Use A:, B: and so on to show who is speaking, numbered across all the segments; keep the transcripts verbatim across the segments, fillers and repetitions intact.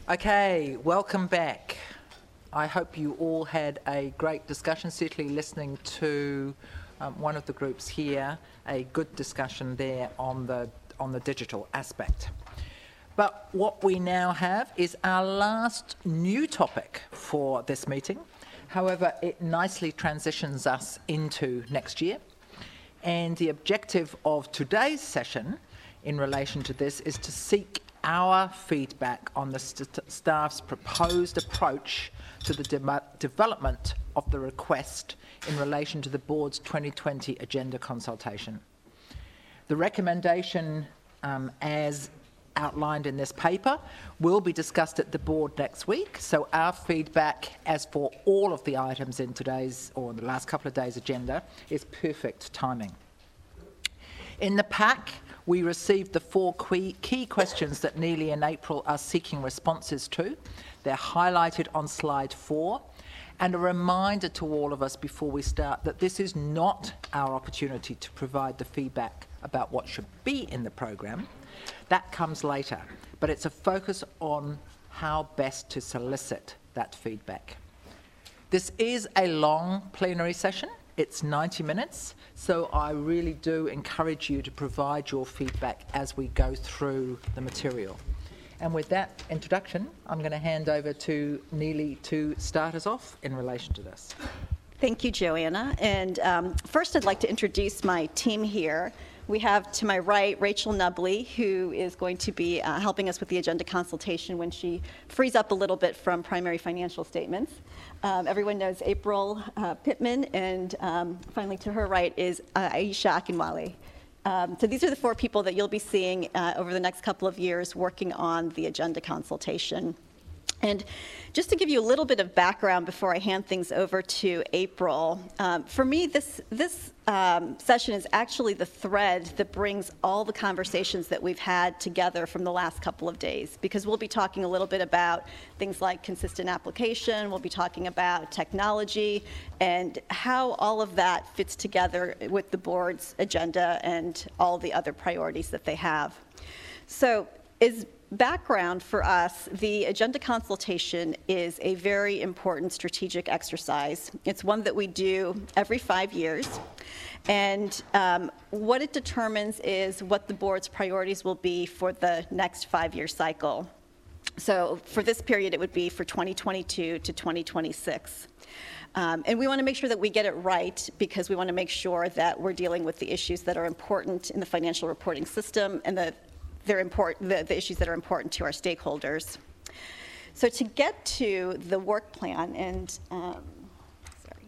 A: Okay, welcome back. I hope you all had a great discussion, certainly listening to um, one of the groups here, a good discussion there on the, on the digital aspect. But what we now have is our last new topic for this meeting. However, it nicely transitions us into next year. And the objective of today's session in relation to this is to seek our feedback on the st- staff's proposed approach to the de- development of the request in relation to the board's twenty twenty agenda consultation. The recommendation, um, as outlined in this paper, will be discussed at the board next week, so our feedback, as for all of the items in today's or the last couple of days' agenda, is perfect timing. In the pack, we received the four key questions that Neely and April are seeking responses to. They're highlighted on slide four. And a reminder to all of us before we start that this is not our opportunity to provide the feedback about what should be in the program. That comes later. But it's a focus on how best to solicit that feedback. This is a long plenary session. It's ninety minutes, so I really do encourage you to provide your feedback as we go through the material. And with that introduction, I'm going to hand over to Neely to start us off in relation to this.
B: Thank you, Joanna. And um, first, I'd like to introduce my team here. We have to my right Rachel Nubley, who is going to be uh, helping us with the agenda consultation when she frees up a little bit from primary financial statements. Um, everyone knows April uh, Pittman, and um, finally to her right is uh, Aisha Akinwale. Um, so these are the four people that you'll be seeing uh, over the next couple of years working on the agenda consultation. And just to give you a little bit of background before I hand things over to April, um, for me, this this um, session is actually the thread that brings all the conversations that we've had together from the last couple of days, because we'll be talking a little bit about things like consistent application, we'll be talking about technology, and how all of that fits together with the board's agenda and all the other priorities that they have. So, is background for us, the agenda consultation is a very important strategic exercise. It's one that we do every five years. And um, what it determines is what the board's priorities will be for the next five-year cycle. So for this period, it would be for twenty twenty-two to twenty twenty-six. Um, and we want to make sure that we get it right, because we want to make sure that we're dealing with the issues that are important in the financial reporting system and the They're important, the, the issues that are important to our stakeholders. So to get to the work plan, and um, sorry.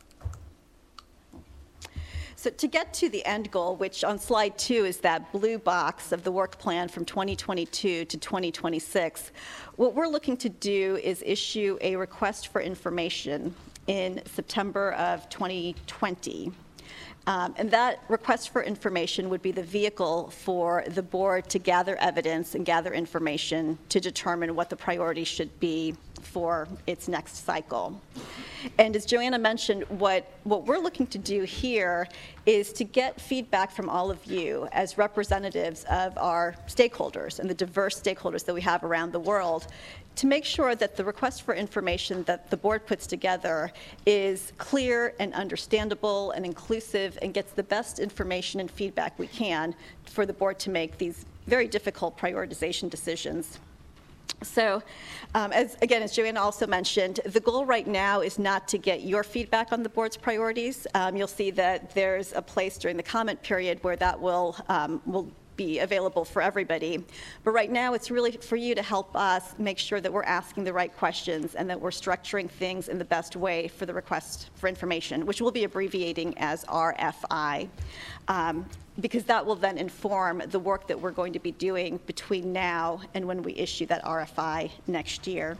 B: So to get to the end goal, which on slide two is that blue box of the work plan from twenty twenty-two to twenty twenty-six, what we're looking to do is issue a request for information in September of twenty twenty. Um, and that request for information would be the vehicle for the board to gather evidence and gather information to determine what the priorities should be for its next cycle. And as Joanna mentioned, what, what we're looking to do here is to get feedback from all of you as representatives of our stakeholders and the diverse stakeholders that we have around the world, to make sure that the request for information that the board puts together is clear and understandable and inclusive and gets the best information and feedback we can for the board to make these very difficult prioritization decisions. So, um, as again, as Joanna also mentioned, the goal right now is not to get your feedback on the board's priorities. Um, you'll see that there's a place during the comment period where that will um, will be available for everybody. But right now, it's really for you to help us make sure that we're asking the right questions and that we're structuring things in the best way for the request for information, which we'll be abbreviating as R F I. Um, because that will then inform the work that we're going to be doing between now and when we issue that R F I next year.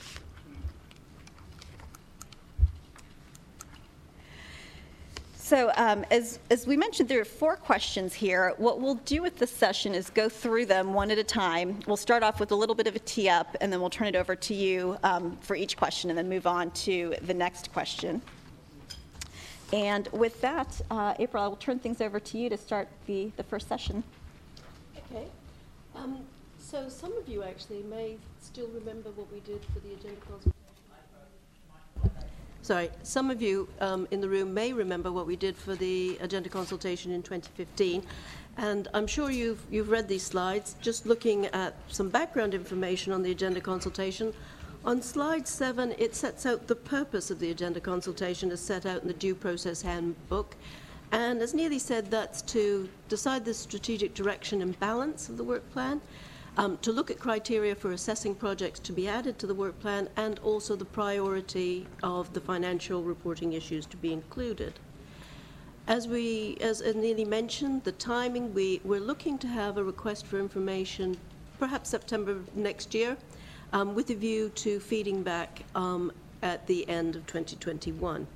B: So um, as, as we mentioned, there are four questions here. What we'll do with this session is go through them one at a time. We'll start off with a little bit of a tee up, and then we'll turn it over to you um, for each question, and then move on to the next question. And with that, uh, April, I will turn things over to you to start the, the first session.
C: Okay. Um, So some of you actually may still remember what we did for the agenda consultation. Sorry, some of you um, in the room may remember what we did for the agenda consultation in twenty fifteen. And I'm sure you've, you've read these slides. Just looking at some background information on the agenda consultation, on slide seven, it sets out the purpose of the agenda consultation as set out in the Due Process Handbook. And as Neely said, that's to decide the strategic direction and balance of the work plan, um, to look at criteria for assessing projects to be added to the work plan, and also the priority of the financial reporting issues to be included. As we, as Neely mentioned, the timing, we, we're looking to have a request for information perhaps September next year, um, with a view to feeding back um, at the end of twenty twenty-one.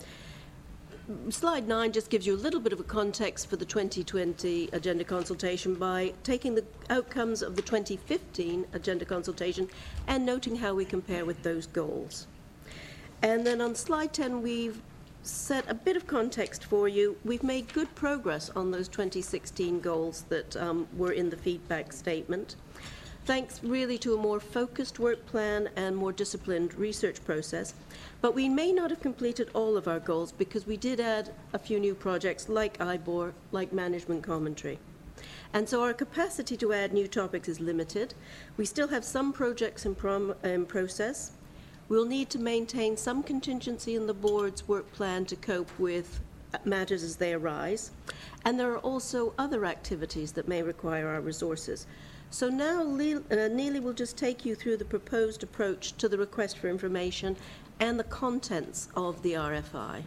C: Slide nine just gives you a little bit of a context for the twenty twenty agenda consultation by taking the outcomes of the twenty fifteen agenda consultation and noting how we compare with those goals. And then on slide ten, we've set a bit of context for you. We've made good progress on those twenty sixteen goals that um, were in the feedback statement, thanks really to a more focused work plan and more disciplined research process. But we may not have completed all of our goals because we did add a few new projects like I B O R, like management commentary. And so our capacity to add new topics is limited. We still have some projects in, prom, in process. We'll need to maintain some contingency in the board's work plan to cope with matters as they arise. And there are also other activities that may require our resources. So now uh, Neely will just take you through the proposed approach to the request for information and the contents of the R F I.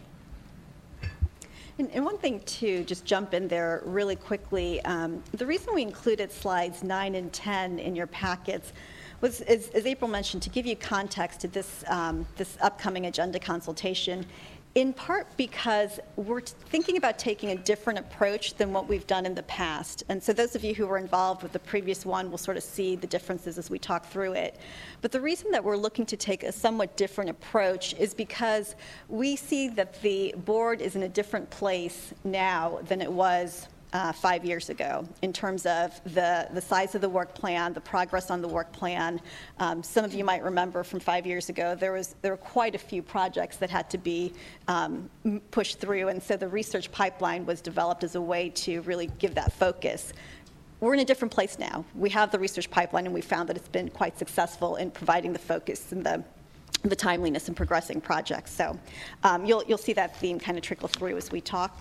B: And, and one thing, too, just jump in there really quickly. Um, the reason we included slides nine and ten in your packets was, as, as April mentioned, to give you context to this, um, this upcoming agenda consultation, in part because we're thinking about taking a different approach than what we've done in the past. And so those of you who were involved with the previous one will sort of see the differences as we talk through it. But the reason that we're looking to take a somewhat different approach is because we see that the board is in a different place now than it was Uh, five years ago in terms of the, the size of the work plan, the progress on the work plan. Um, some of you might remember from five years ago, there was there were quite a few projects that had to be um, pushed through, and so the research pipeline was developed as a way to really give that focus. We're in a different place now. We have the research pipeline, and we found that it's been quite successful in providing the focus and the the timeliness in progressing projects. So um, you'll you'll see that theme kind of trickle through as we talk.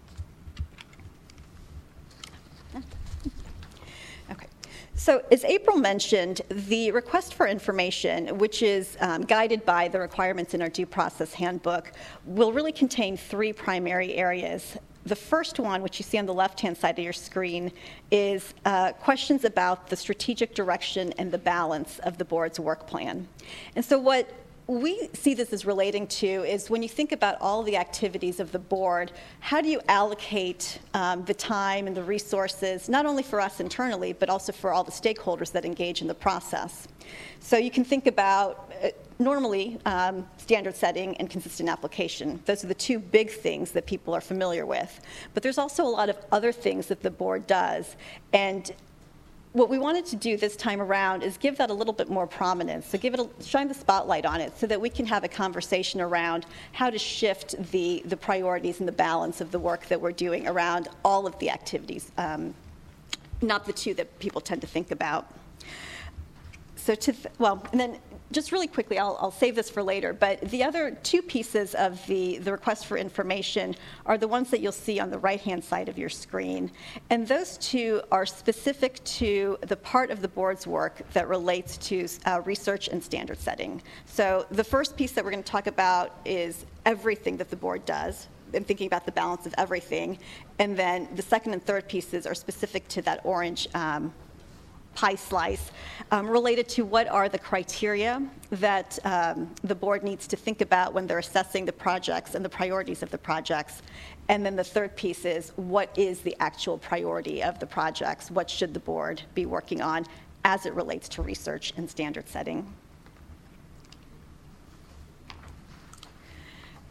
B: Okay. So as April mentioned, the request for information, which is um, guided by the requirements in our due process handbook, will really contain three primary areas. The first one, which you see on the left-hand side of your screen, is uh, questions about the strategic direction and the balance of the board's work plan. And so what we see this as relating to is when you think about all the activities of the board, how do you allocate um, the time and the resources, not only for us internally, but also for all the stakeholders that engage in the process? So you can think about, uh, normally, um, standard setting and consistent application. Those are the two big things that people are familiar with. But there's also a lot of other things that the board does. And what we wanted to do this time around is give that a little bit more prominence, so give it a, shine the spotlight on it so that we can have a conversation around how to shift the, the priorities and the balance of the work that we're doing around all of the activities, um, not the two that people tend to think about. So to, th- well, and then just really quickly, I'll, I'll save this for later, but the other two pieces of the, the request for information are the ones that you'll see on the right-hand side of your screen. And those two are specific to the part of the board's work that relates to uh, research and standard setting. So the first piece that we're going to talk about is everything that the board does, and thinking about the balance of everything. And then the second and third pieces are specific to that orange um, pie slice, um, related to what are the criteria that um, the board needs to think about when they're assessing the projects and the priorities of the projects. And then the third piece is what is the actual priority of the projects? What should the board be working on as it relates to research and standard setting?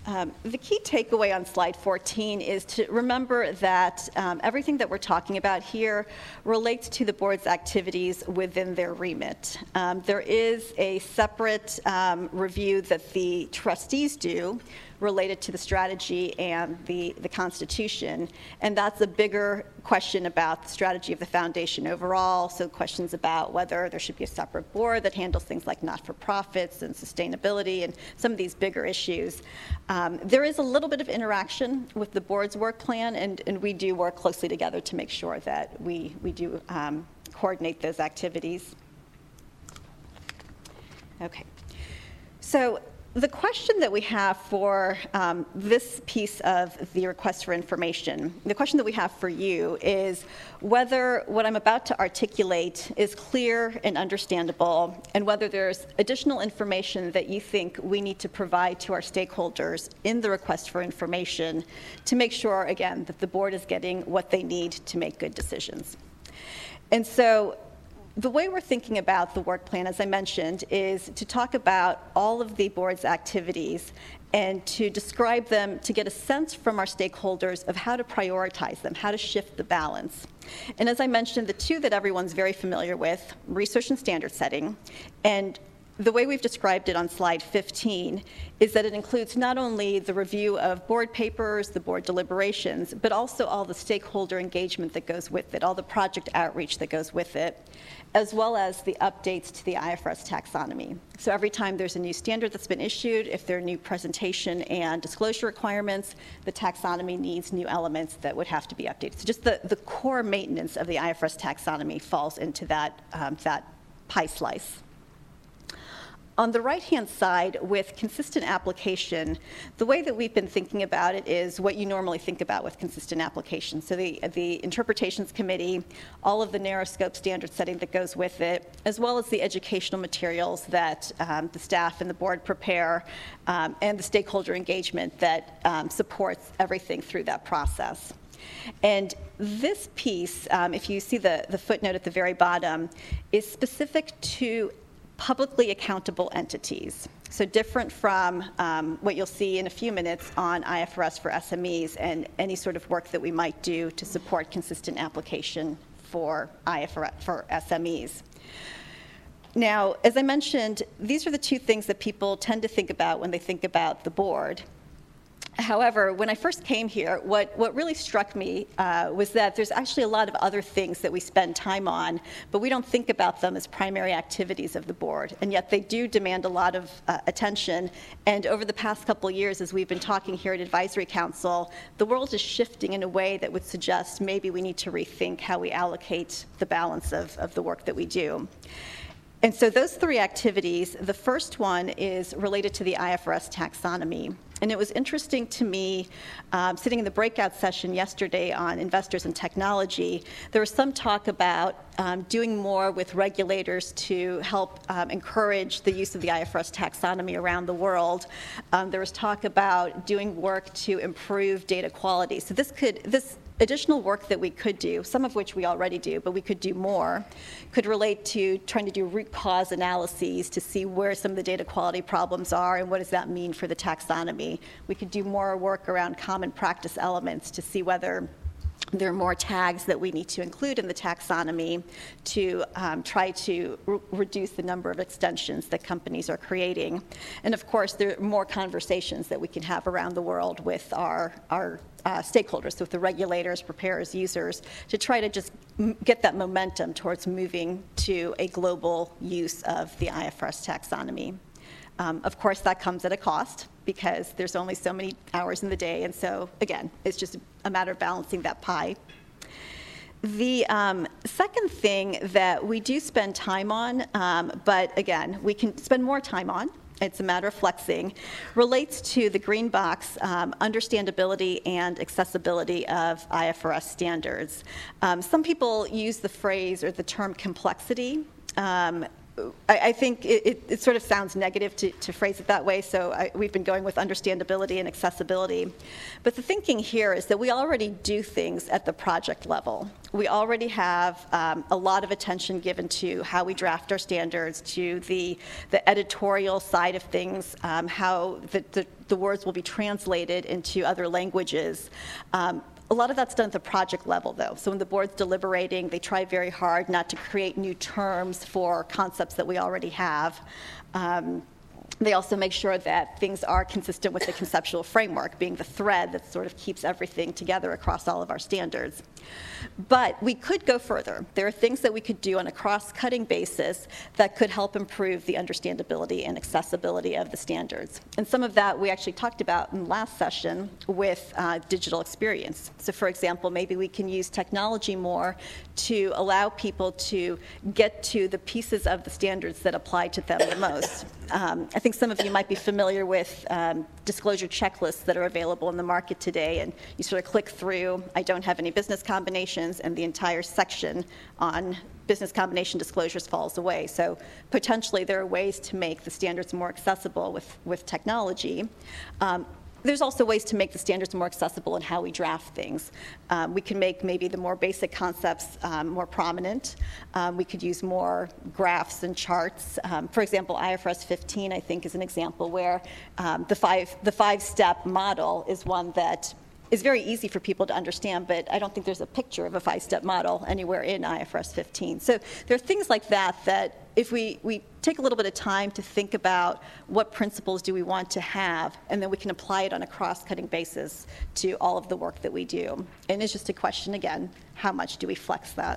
B: Um, the key takeaway on slide fourteen is to remember that um, everything that we're talking about here relates to the board's activities within their remit. Um, there is a separate um, review that the trustees do related to the strategy and the, the Constitution, and that's a bigger question about the strategy of the foundation overall, so questions about whether there should be a separate board that handles things like not-for-profits and sustainability and some of these bigger issues. Um, there is a little bit of interaction with the board's work plan, and, and we do work closely together to make sure that we, we do um, coordinate those activities. Okay. So the question that we have for um, this piece of the request for information, the question that we have for you is whether what I'm about to articulate is clear and understandable, and whether there's additional information that you think we need to provide to our stakeholders in the request for information to make sure, again, that the board is getting what they need to make good decisions. And so the way we're thinking about the work plan, as I mentioned, is to talk about all of the board's activities and to describe them to get a sense from our stakeholders of how to prioritize them, how to shift the balance. And as I mentioned, the two that everyone's very familiar with, research and standard setting, and the way we've described it on slide fifteen is that it includes not only the review of board papers, the board deliberations, but also all the stakeholder engagement that goes with it, all the project outreach that goes with it, as well as the updates to the I F R S taxonomy. So every time there's a new standard that's been issued, if there are new presentation and disclosure requirements, the taxonomy needs new elements that would have to be updated. So just the, the core maintenance of the I F R S taxonomy falls into that, um, that pie slice. On the right-hand side, with consistent application, the way that we've been thinking about it is what you normally think about with consistent application. So the, the interpretations committee, all of the narrow scope standard setting that goes with it, as well as the educational materials that um, the staff and the board prepare, um, and the stakeholder engagement that um, supports everything through that process. And this piece, um, if you see the, the footnote at the very bottom, is specific to publicly accountable entities. So different from um, what you'll see in a few minutes on I F R S for S M Es and any sort of work that we might do to support consistent application for I F R S for S M Es. Now, as I mentioned, these are the two things that people tend to think about when they think about the board. However, when I first came here, what, what really struck me uh, was that there's actually a lot of other things that we spend time on, but we don't think about them as primary activities of the board, and yet they do demand a lot of uh, attention. And over the past couple of years, as we've been talking here at Advisory Council, the world is shifting in a way that would suggest maybe we need to rethink how we allocate the balance of, of the work that we do. And so those three activities, the first one is related to the I F R S taxonomy. And it was interesting to me, um, sitting in the breakout session yesterday on investors and technology, there was some talk about um, doing more with regulators to help um, encourage the use of the I F R S taxonomy around the world. Um, there was talk about doing work to improve data quality. So this could, this additional work that we could do, some of which we already do, but we could do more, could relate to trying to do root cause analyses to see where some of the data quality problems are and what does that mean for the taxonomy. We could do more work around common practice elements to see whether there are more tags that we need to include in the taxonomy to um, try to re reduce the number of extensions that companies are creating. And of course, there are more conversations that we can have around the world with our, our uh, stakeholders, so with the regulators, preparers, users, to try to just m get that momentum towards moving to a global use of the I F R S taxonomy. Um, of course, that comes at a cost because there's only so many hours in the day, and so, again, it's just a matter of balancing that pie. The um, second thing that we do spend time on, um, but again, we can spend more time on, it's a matter of flexing, relates to the green box um, understandability and accessibility of I F R S standards. Um, some people use the phrase or the term complexity. Um, I, I think it, it, it sort of sounds negative to, to phrase it that way, so I, we've been going with understandability and accessibility. But the thinking here is that we already do things at the project level. We already have um, a lot of attention given to how we draft our standards, to the, the editorial side of things, um, how the, the, the words will be translated into other languages. Um, A lot of that's done at the project level, though. So when the board's deliberating, they try very hard not to create new terms for concepts that we already have. Um, They also make sure that things are consistent with the conceptual framework, being the thread that sort of keeps everything together across all of our standards. But we could go further. There are things that we could do on a cross-cutting basis that could help improve the understandability and accessibility of the standards. And some of that we actually talked about in the last session with uh, digital experience. So for example, maybe we can use technology more to allow people to get to the pieces of the standards that apply to them the most. Um, I think some of you might be familiar with um, disclosure checklists that are available in the market today, and you sort of click through, I don't have any business combinations, and the entire section on business combination disclosures falls away. So potentially there are ways to make the standards more accessible with, with technology. Um, There's also ways to make the standards more accessible in how we draft things. Um, we can make maybe the more basic concepts um, more prominent. Um, we could use more graphs and charts. Um, for example, I F R S fifteen, I think, is an example where um, the five the five-step model is one that is very easy for people to understand, but I don't think there's a picture of a five-step model anywhere in I F R S fifteen. So there are things like that that if we, we take a little bit of time to think about what principles do we want to have, and then we can apply it on a cross-cutting basis to all of the work that we do. And it's just a question, again, how much do we flex that?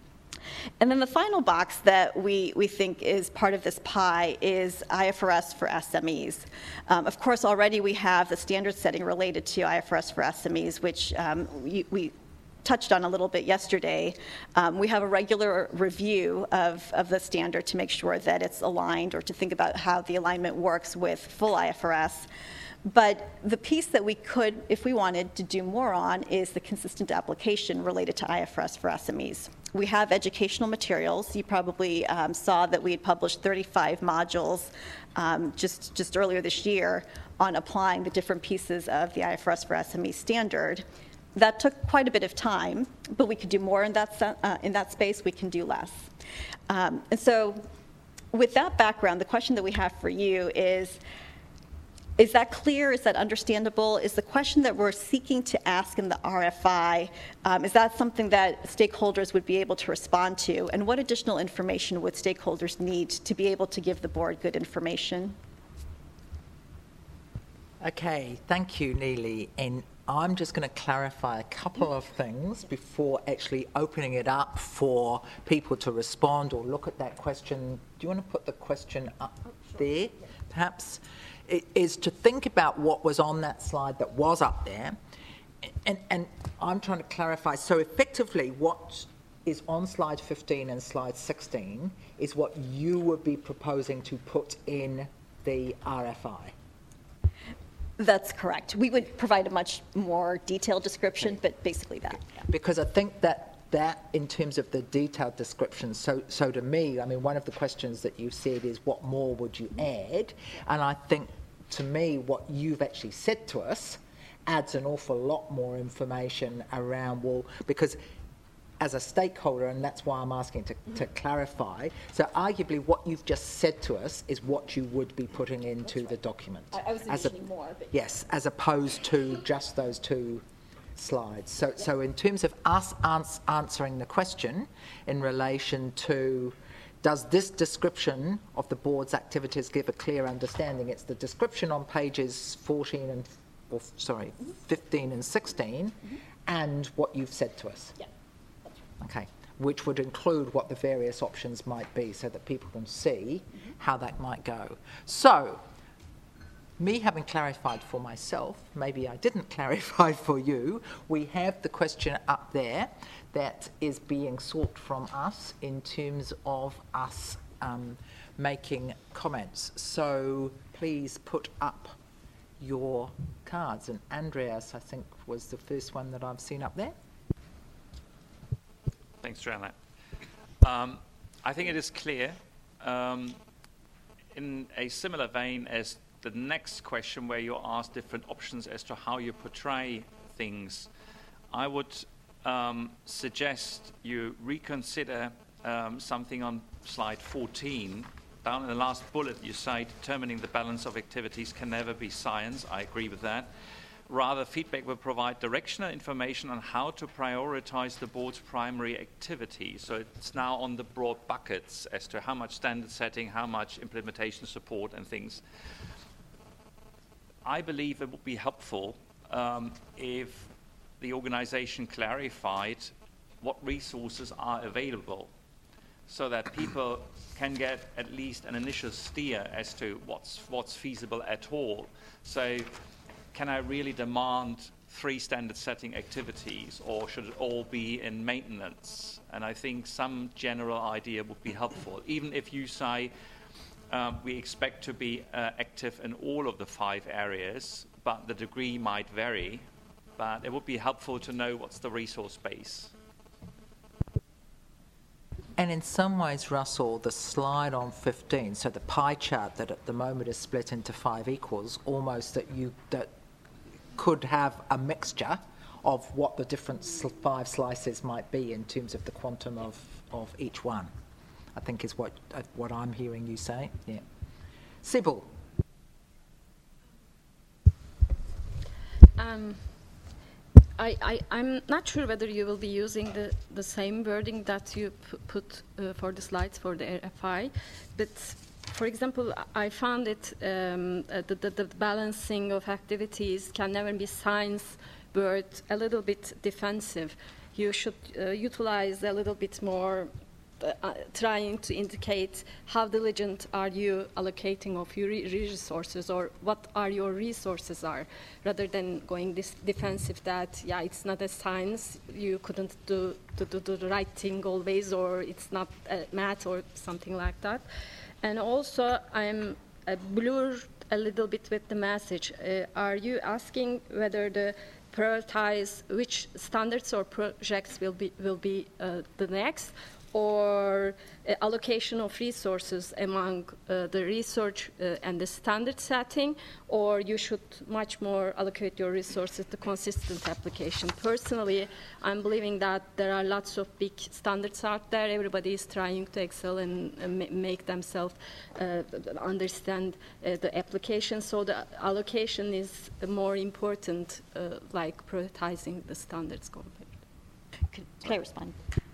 B: And then the final box that we, we think is part of this pie is I F R S for S M Es. Um, of course, already we have the standard setting related to I F R S for S M Es, which um, we, we touched on a little bit yesterday. Um, we have a regular review of, of the standard to make sure that it's aligned, or to think about how the alignment works with full I F R S. But the piece that we could, if we wanted to do more on, is the consistent application related to I F R S for S M Es. We have educational materials. You probably um, saw that we had published thirty-five modules um, just, just earlier this year on applying the different pieces of the I F R S for S M E standard. That took quite a bit of time, but we could do more in that, uh, in that space. We can do less. Um, and so with that background, the question that we have for you is, is that clear? Is that understandable? Is the question that we're seeking to ask in the R F I, um, is that something that stakeholders would be able to respond to? And what additional information would stakeholders need to be able to give the board good information?
A: Okay, thank you, Neely. And I'm just going to clarify a couple of things before actually opening it up for people to respond or look at that question. Do you want to put the question up oh, sure. there, yeah. perhaps? It is to think about what was on that slide that was up there. And, and I'm trying to clarify. So effectively, what is on slide fifteen and slide sixteen is what you would be proposing to put in the R F I.
B: That's correct. We would provide a much more detailed description, but basically that. Yeah.
A: Because I think that that in terms of the detailed description, so so to me, I mean, one of the questions that you said is what more would you add? And I think to me, what you've actually said to us adds an awful lot more information around, well, because as a stakeholder, and that's why I'm asking to, mm-hmm. to clarify, so arguably what you've just said to us is what you would be putting into right. the document.
B: I, I was envisioning a, more. But
A: yes, as opposed to just those two slides. So, yep. so in terms of us ans answering the question in relation to, does this description of the board's activities give a clear understanding? It's the description on pages fourteen and, or sorry, mm-hmm. fifteen and sixteen, mm-hmm. and what you've said to us.
B: Yep.
A: Okay, which would include what the various options might be so that people can see mm-hmm. how that might go. So, me having clarified for myself, maybe I didn't clarify for you, we have the question up there that is being sought from us in terms of us um, making comments. So please put up your cards. And Andreas, I think, was the first one that I've seen up there.
D: Thanks, Joanna. Um, I think it is clear um, in a similar vein as the next question where you ask different options as to how you portray things, I would um, suggest you reconsider um, something on slide fourteen. Down in the last bullet you say determining the balance of activities can never be science. I agree with that. Rather, feedback will provide directional information on how to prioritize the board's primary activities. So it's now on the broad buckets as to how much standard setting, how much implementation support and things. I believe it would be helpful um, if the organization clarified what resources are available so that people can get at least an initial steer as to what's, what's feasible at all. So can I really demand three standard setting activities, or should it all be in maintenance? And I think some general idea would be helpful. Even if you say um, we expect to be uh, active in all of the five areas, but the degree might vary, but it would be helpful to know what's the resource base.
A: And in some ways, Russell, the slide on fifteen, so the pie chart that at the moment is split into five equals, almost that you that could have a mixture of what the different sl- five slices might be in terms of the quantum of, of each one, I think is what uh, what I'm hearing you say. Yeah. Sybil.
E: Um, I, I, I'm not sure whether you will be using the, the same wording that you p- put uh, for the slides for the F I, but for example, I found it um, uh, the, the, the balancing of activities can never be science word a little bit defensive. You should uh, utilize a little bit more uh, uh, trying to indicate how diligent are you allocating of your re- resources, or what are your resources are, rather than going this defensive that, yeah, it's not a science, you couldn't do, do, do, do the right thing always, or it's not uh, math or something like that. And also, I'm uh, blurred a little bit with the message. Uh, are you asking whether the prioritize which standards or projects will be will be uh, the next, or uh, allocation of resources among uh, the research uh, and the standard setting, or you should much more allocate your resources to consistent application? Personally, I'm believing that there are lots of big standards out there. Everybody is trying to excel and uh, ma- make themselves uh, understand uh, the application, so the allocation is more important, uh, like prioritizing the standards content.
B: Can, can I respond?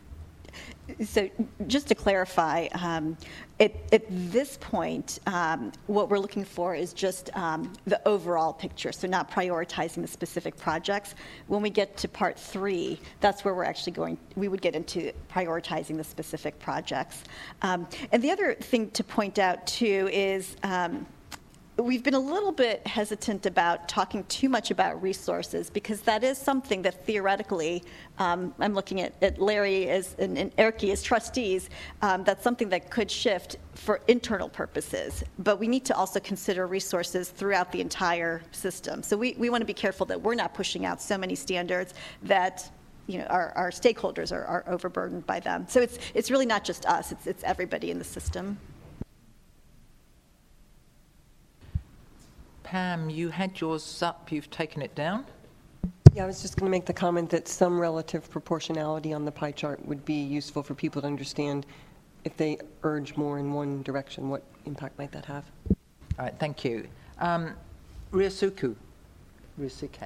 B: So just to clarify, um, at, at this point, um, what we're looking for is just um, the overall picture, so not prioritizing the specific projects. When we get to part three, that's where we're actually going, we would get into prioritizing the specific projects. Um, and the other thing to point out, too, is um, we've been a little bit hesitant about talking too much about resources, because that is something that theoretically, um, I'm looking at, at Larry as, and, and Erkki as trustees, um, that's something that could shift for internal purposes. But we need to also consider resources throughout the entire system. So we, we want to be careful that we're not pushing out so many standards that, you know, our, our stakeholders are, are overburdened by them. So it's, it's really not just us, it's, it's everybody in the system.
A: Pam, you had yours up, you've taken it down?
F: Yeah, I was just going to make the comment that some relative proportionality on the pie chart would be useful for people to understand if they urge more in one direction, what impact might that have?
A: All right, thank you. Um, Ryosuke. Ryosuke.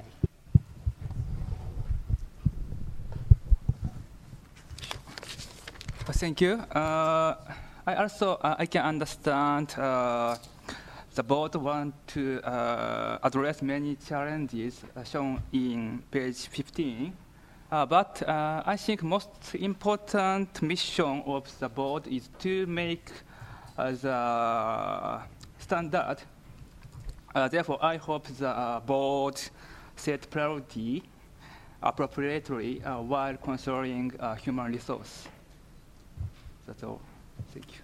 G: Thank you. Uh, I also uh, I can understand uh, the board want to uh, address many challenges shown in page fifteen, uh, but uh, I think most important mission of the board is to make uh, the standard. Uh, therefore, I hope the uh, board set priority appropriately uh, while considering uh, human resource. That's all. Thank you.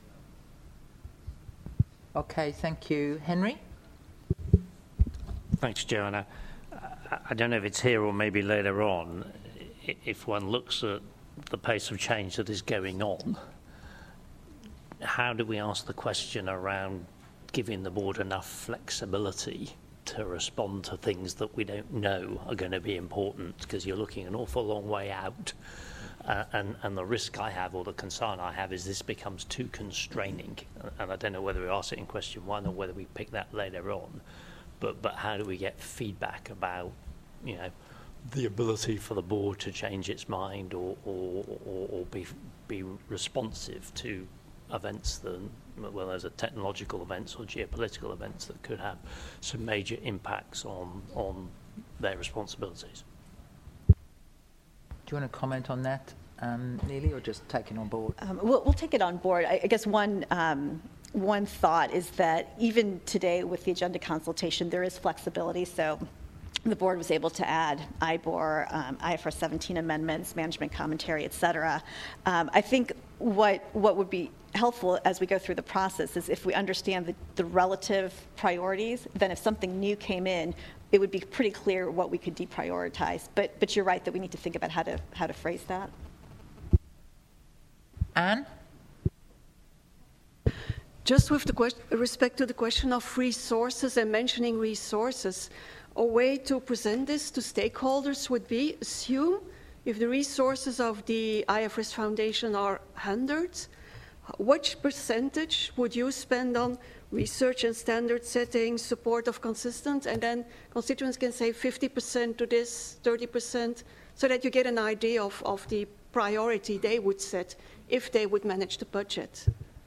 A: Okay, thank you. Henry?
H: Thanks, Joanna. I, I don't know if it's here or maybe later on. If one looks at the pace of change that is going on, how do we ask the question around giving the board enough flexibility to respond to things that we don't know are going to be important, because you're looking an awful long way out. Uh, and, and the risk I have, or the concern I have, is this becomes too constraining. And I don't know whether we ask it in question one or whether we pick that later on. But, but how do we get feedback about, you know, the ability for the board to change its mind or, or, or, or be, be responsive to events that, well, there's a technological events or geopolitical events that could have some major impacts on, on their responsibilities.
A: Do you want to comment on that, um, Neely, or just take it on board?
B: Um, we'll, we'll take it on board. I, I guess one, um, one thought is that even today with the agenda consultation, there is flexibility. So the board was able to add I B O R, um, I F R S seventeen amendments, management commentary, et cetera. Um, I think what, what would be helpful as we go through the process is if we understand the, the relative priorities, then if something new came in, it would be pretty clear what we could deprioritize. But, but you're right that we need to think about how to, how to phrase that.
A: Anne?
I: Just with the question, respect to the question of resources and mentioning resources, a way to present this to stakeholders would be assume if the resources of the I F R S Foundation are hundreds, which percentage would you spend on research and standard setting, support of consistent, and then constituents can say fifty percent to this, thirty percent, so that you get an idea of, of the priority they would set if they would manage the budget.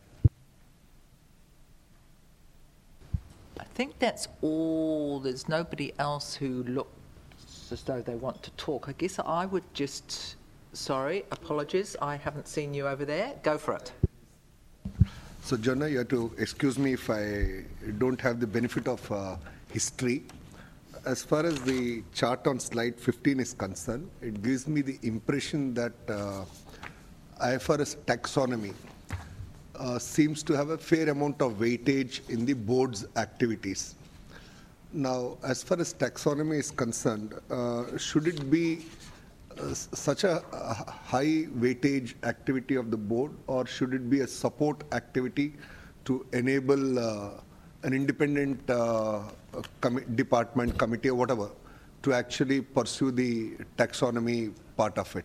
A: I think that's all. There's nobody else who looks as though they want to talk. I guess I would just, sorry, apologies, I haven't seen you over there. Go for it.
J: So, Jonna, you have to excuse me if I don't have the benefit of uh, history. As far as the chart on slide fifteen is concerned, it gives me the impression that uh, I F R S taxonomy uh, seems to have a fair amount of weightage in the board's activities. Now, as far as taxonomy is concerned, uh, should it be Uh, such a, a high weightage activity of the board, or should it be a support activity to enable uh, an independent uh, com department, committee, or whatever, to actually pursue the taxonomy part of it?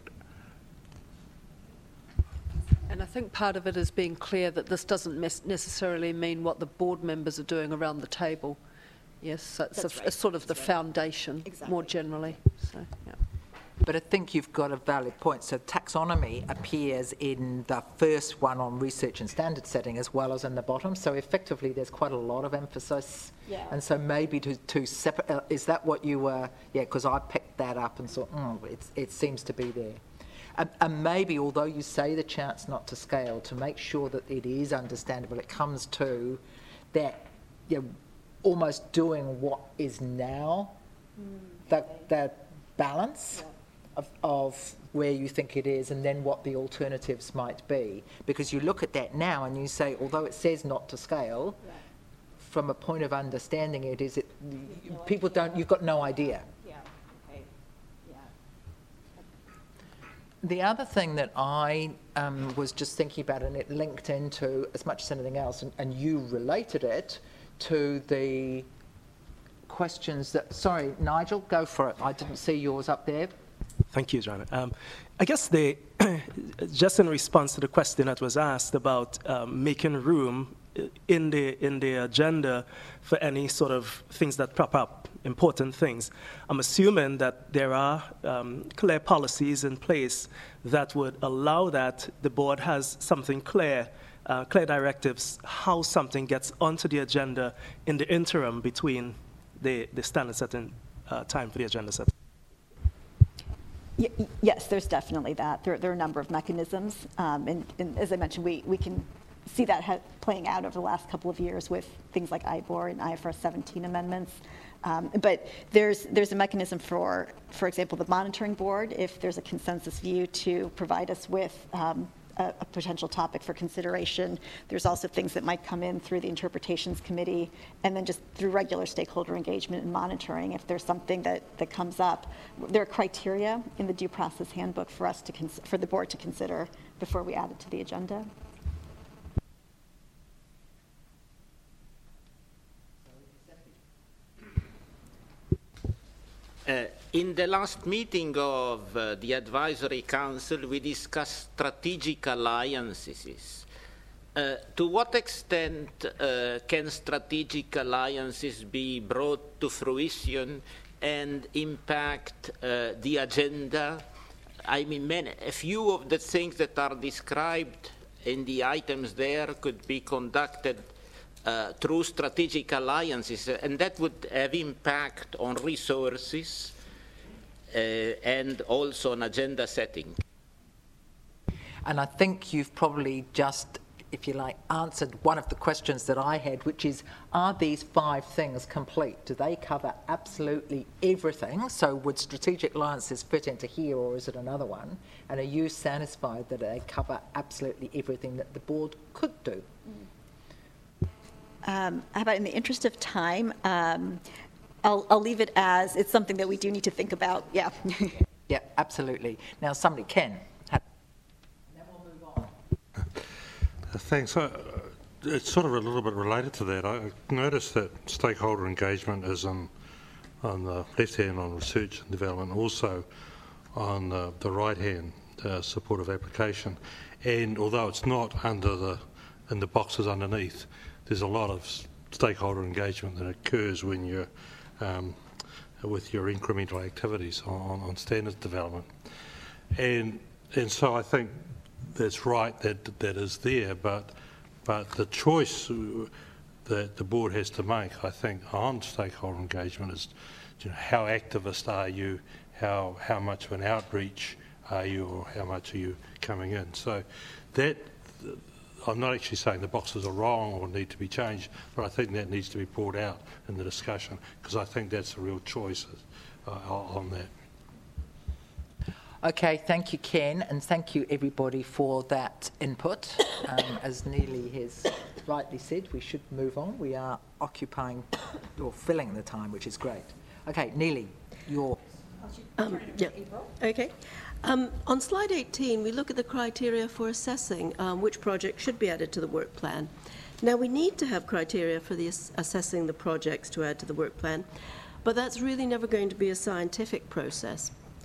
K: And I think part of it is being clear that this doesn't necessarily mean what the board members are doing around the table. Yes, so it's a, right. a sort of That's the right. foundation exactly. more generally. So, yeah.
A: But I think you've got a valid point. So taxonomy appears in the first one on research and standard setting as well as in the bottom. So effectively, there's quite a lot of emphasis. Yeah. And so maybe to, to separate, uh, is that what you were, yeah, because I picked that up and thought, mm, it's, it seems to be there. And, and maybe, although you say the chart's not to scale, to make sure that it is understandable, it comes to that, you know, almost doing what is now, mm, that, okay. that balance. Yeah. Of, of where you think it is and then what the alternatives might be. Because you look at that now and you say, although it says not to scale, yeah. from a point of understanding it, is it, no people idea. don't, you've got no idea.
B: Yeah. Okay. Yeah.
A: The other thing that I um, was just thinking about, and it linked into as much as anything else, and, and you related it to the questions that, sorry, Nigel, go for it. I didn't see yours up there.
L: Thank you, Joanna. Um, I guess the, just in response to the question that was asked about um, making room in the, in the agenda for any sort of things that prop up, important things, I'm assuming that there are um, clear policies in place that would allow that. The board has something clear, uh, clear directives, how something gets onto the agenda in the interim between the, the standard setting uh, time for the agenda setting.
B: Yes, there's definitely that. There, there are a number of mechanisms, um, and, and as I mentioned, we, we can see that ha playing out over the last couple of years with things like I B O R and I F R S seventeen amendments. Um, but there's, there's a mechanism for, for example, the monitoring board, if there's a consensus view, to provide us with um, a, a potential topic for consideration. There's also things that might come in through the interpretations committee, and then just through regular stakeholder engagement and monitoring. If there's something that, that comes up, there are criteria in the due process handbook for us to, for the board to consider before we add it to the agenda.
M: Uh, in the last meeting of uh, the Advisory Council, we discussed strategic alliances. Uh, to what extent uh, can strategic alliances be brought to fruition and impact uh, the agenda? I mean, many, a few of the things that are described in the items there could be conducted uh, through strategic alliances, and that would have impact on resources uh, and also on agenda setting.
A: And I think you've probably just, if you like, answered one of the questions that I had, which is, are these five things complete? Do they cover absolutely everything? So would strategic alliances fit into here, or is it another one? And are you satisfied that they cover absolutely everything that the board could do?
B: Um, how about in the interest of time, um, I'll, I'll leave it as it's something that we do need to think about. Yeah.
A: Yeah, absolutely. Now somebody can. Have... Then we'll move on.
N: Uh, thanks. Uh, it's sort of a little bit related to that. I noticed that stakeholder engagement is on, on the left hand on research and development, also on uh, the right hand uh, supportive application. And although it's not under the in the boxes underneath, there's a lot of stakeholder engagement that occurs when you're um, with your incremental activities on, on standards development. And and so I think that's right that that is there, but but the choice that the board has to make, I think, on stakeholder engagement is, you know, how activist are you, how how much of an outreach are you, or how much are you coming in? So that, I'm not actually saying the boxes are wrong or need to be changed, but I think that needs to be brought out in the discussion, because I think that's the real choice uh, on that.
A: Okay, thank you, Ken, and thank you, everybody, for that input. Um, as Neely has rightly said, we should move on. We are occupying or filling the time, which is great. Okay, Neely, your...
C: Um, yeah. Okay. Um, on slide eighteen, we look at the criteria for assessing um, which project should be added to the work plan. Now, we need to have criteria for the ass assessing the projects to add to the work plan, but that's really never going to be a scientific process.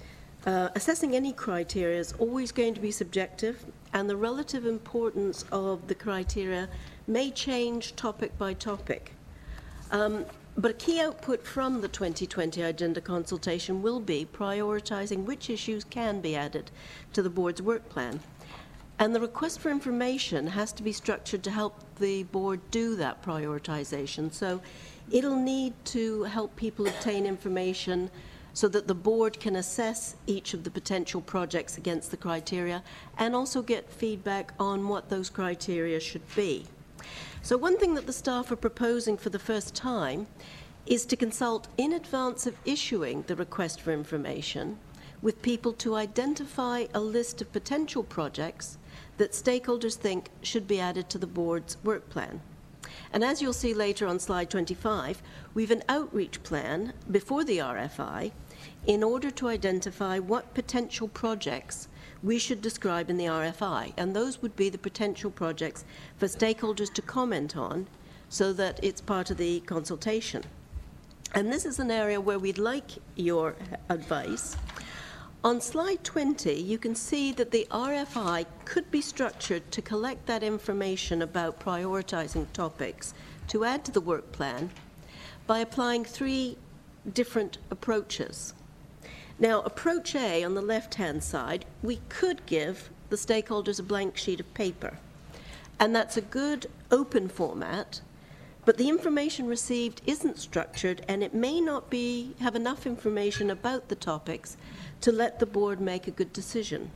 C: Uh, assessing any criteria is always going to be subjective, and the relative importance of the criteria may change topic by topic. Um, but a key output from the twenty twenty agenda consultation will be prioritising which issues can be added to the board's work plan. And the request for information has to be structured to help the board do that prioritisation. So it'll need to help people obtain information so that the board can assess each of the potential projects against the criteria and also get feedback on what those criteria should be. So one thing that the staff are proposing for the first time is to consult in advance of issuing the request for information with people to identify a list of potential projects that stakeholders think should be added to the board's work plan. And as you'll see later on slide twenty-five, we've an outreach plan before the R F I in order to identify what potential projects we should describe in the R F I, and those would be the potential projects for stakeholders to comment on so that it's part of the consultation. And this is an area where we'd like your advice. On slide twenty, you can see that the R F I could be structured to collect that information about prioritising topics to add to the work plan by applying three different approaches. Now, approach A on the left-hand side, we could give the stakeholders a blank sheet of paper, and that's a good open format, but the information received isn't structured, and it may not be have enough information about the topics to let the board make a good decision.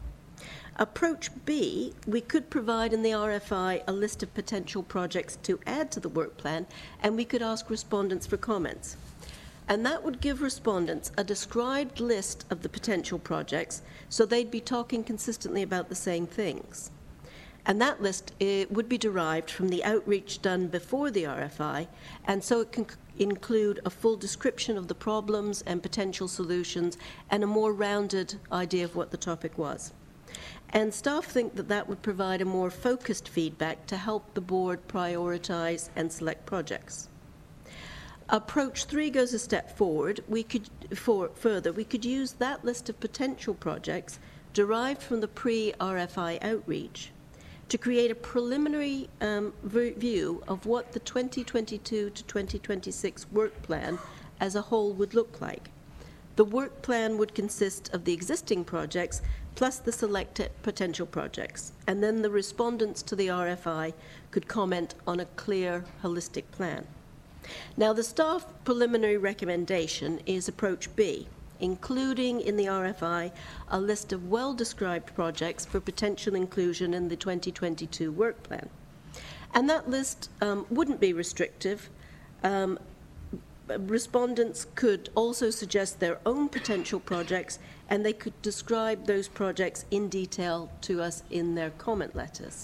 C: Approach B, we could provide in the R F I a list of potential projects to add to the work plan, and we could ask respondents for comments. And that would give respondents a described list of the potential projects, so they'd be talking consistently about the same things. And that list it would be derived from the outreach done before the R F I, and so it can include a full description of the problems and potential solutions and a more rounded idea of what the topic was. And staff think that that would provide a more focused feedback to help the board prioritise and select projects. Approach three goes a step forward. We could, for, further, we could use that list of potential projects derived from the pre-R F I outreach to create a preliminary um, view of what the twenty twenty-two to twenty twenty-six work plan as a whole would look like. The work plan would consist of the existing projects plus the selected potential projects, and then the respondents to the R F I could comment on a clear, holistic plan. Now, the staff preliminary recommendation is approach B, including in the R F I a list of well-described projects for potential inclusion in the twenty twenty-two work plan. And that list um, wouldn't be restrictive. Um, respondents could also suggest their own potential projects, and they could describe those projects in detail to us in their comment letters.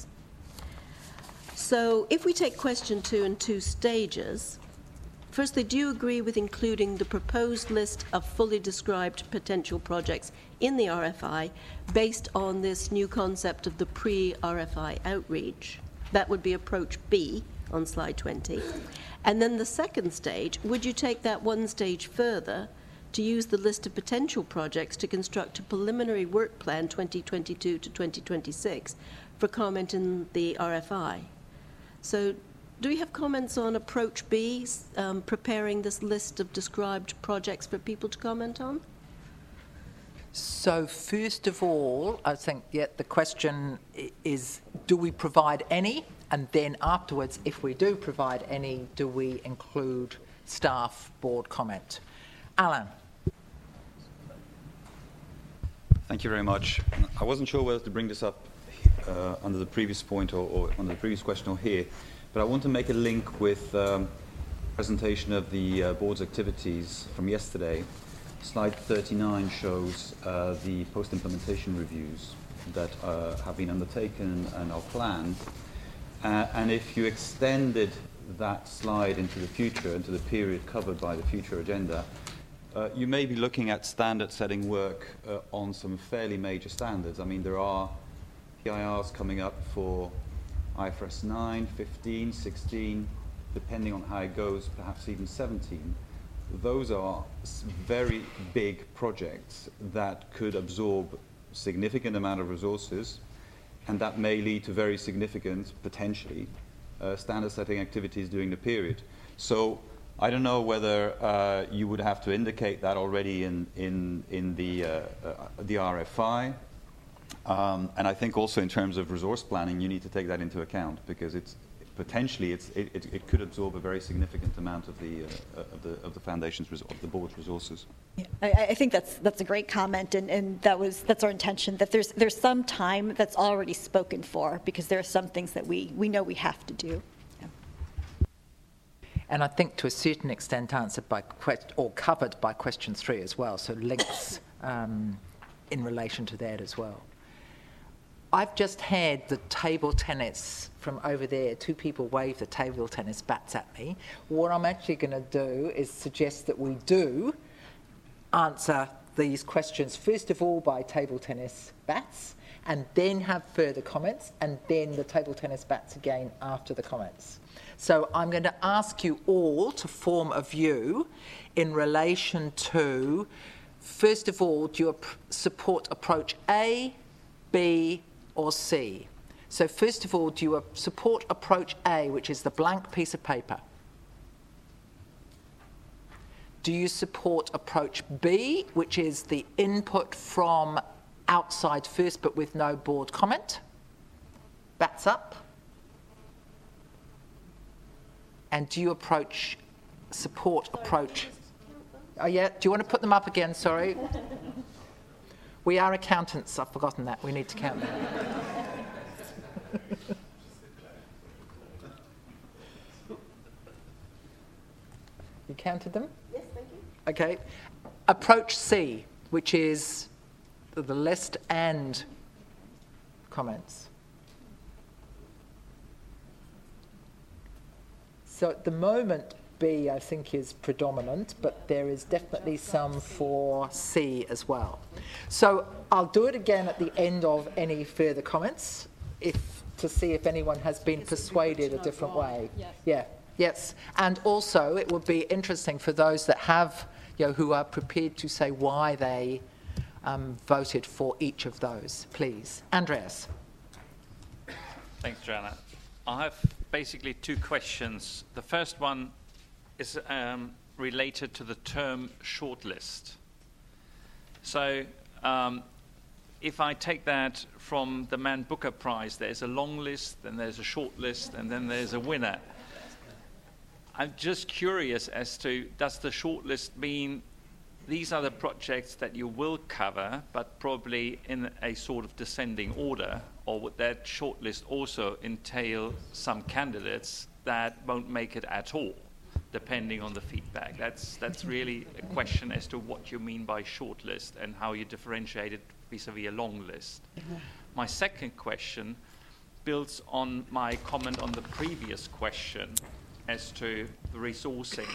C: So if we take question two in two stages, firstly, do you agree with including the proposed list of fully described potential projects in the R F I based on this new concept of the pre-R F I outreach? That would be approach B on slide twenty. And then the second stage, would you take that one stage further to use the list of potential projects to construct a preliminary work plan twenty twenty-two to twenty twenty-six for comment in the R F I? So do we have comments on approach B, um, preparing this list of described projects for people to comment on?
A: So first of all, I think, yeah, the question is, do we provide any? And then afterwards, if we do provide any, do we include staff board comment? Alan.
O: Thank you very much. I wasn't sure whether to bring this up uh, under the previous point or, or under the previous question or here, but I want to make a link with um, presentation of the uh, board's activities from yesterday. Slide thirty-nine shows uh, the post-implementation reviews that uh, have been undertaken and are planned. Uh, and if you extended that slide into the future, into the period covered by the future agenda, uh, you may be looking at standard setting work uh, on some fairly major standards. I mean, there are P I Rs coming up for I F R S nine, fifteen, sixteen, depending on how it goes, perhaps even seventeen. Those are very big projects that could absorb significant amount of resources, and that may lead to very significant, potentially, uh, standard setting activities during the period. So I don't know whether uh, you would have to indicate that already in, in, in the, uh, uh, the R F I. Um, and I think also in terms of resource planning, you need to take that into account, because it's potentially it's, it, it, it could absorb a very significant amount of the, uh, of the, of the foundation's, of the board's resources.
B: Yeah, I, I think that's that's a great comment, and, and that was that's our intention, that there's there's some time that's already spoken for, because there are some things that we, we know we have to do. Yeah.
A: And I think to a certain extent answered by quest or covered by question three as well, so links um, in relation to that as well. I've just had the table tennis from over there. Two people wave the table tennis bats at me. What I'm actually going to do is suggest that we do answer these questions, first of all, by table tennis bats, and then have further comments, and then the table tennis bats again after the comments. So I'm going to ask you all to form a view in relation to, first of all, do you support approach A, B, or C? So first of all, do you support approach A, which is the blank piece of paper? Do you support approach B, which is the input from outside first but with no board comment? Bats up. And do you approach, support approach? Oh yeah, do you want to put them up again? Sorry. We are accountants, I've forgotten that. We need to count them. You counted them?
B: Yes, thank you.
A: Okay. Approach C, which is the list and comments. So at the moment, B, I think, is predominant, but there is definitely some for C as well. So I'll do it again at the end of any further comments, if to see if anyone has been persuaded a different way. Yeah. Yes, and also it would be interesting for those that have, you know, who are prepared to say why they um, voted for each of those, please. Andreas.
D: Thanks, Joanna. I have basically two questions. The first one is um, related to the term shortlist. So um, if I take that from the Man Booker Prize, there's a long list, then there's a short list, and then there's a winner. I'm just curious as to, does the shortlist mean these are the projects that you will cover, but probably in a sort of descending order, or would that shortlist also entail some candidates that won't make it at all, depending on the feedback? That's, that's really a question as to what you mean by shortlist and how you differentiate it vis-a-vis a long list. My second question builds on my comment on the previous question as to the resourcing.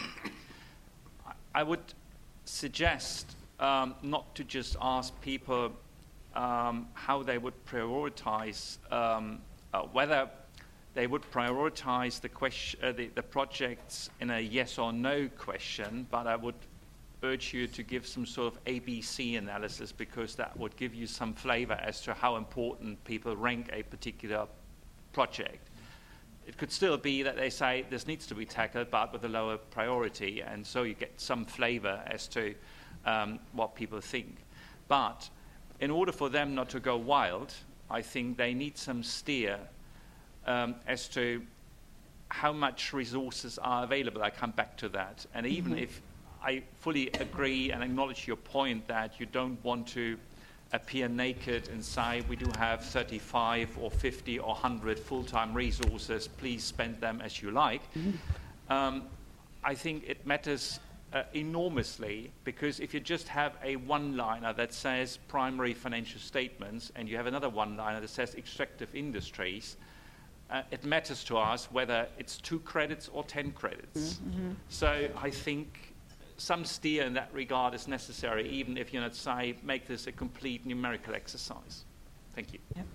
D: I would suggest um, not to just ask people um, how they would prioritize, um, uh, whether they would prioritize the, question, uh, the, the projects in a yes or no question, but I would urge you to give some sort of A B C analysis, because that would give you some flavor as to how important people rank a particular project. It could still be that they say this needs to be tackled, but with a lower priority, and so you get some flavor as to um, what people think. But in order for them not to go wild, I think they need some steer um, as to how much resources are available. I come back to that. And even mm-hmm. if I fully agree and acknowledge your point that you don't want to appear naked and say we do have thirty-five or fifty or one hundred full-time resources, please spend them as you like. Mm-hmm. um, I think it matters uh, enormously, because if you just have a one-liner that says primary financial statements and you have another one-liner that says extractive industries, uh, it matters to us whether it's two credits or ten credits. Mm-hmm. So I think some steer in that regard is necessary, even if you not say make this a complete numerical exercise. Thank you.
B: Yep.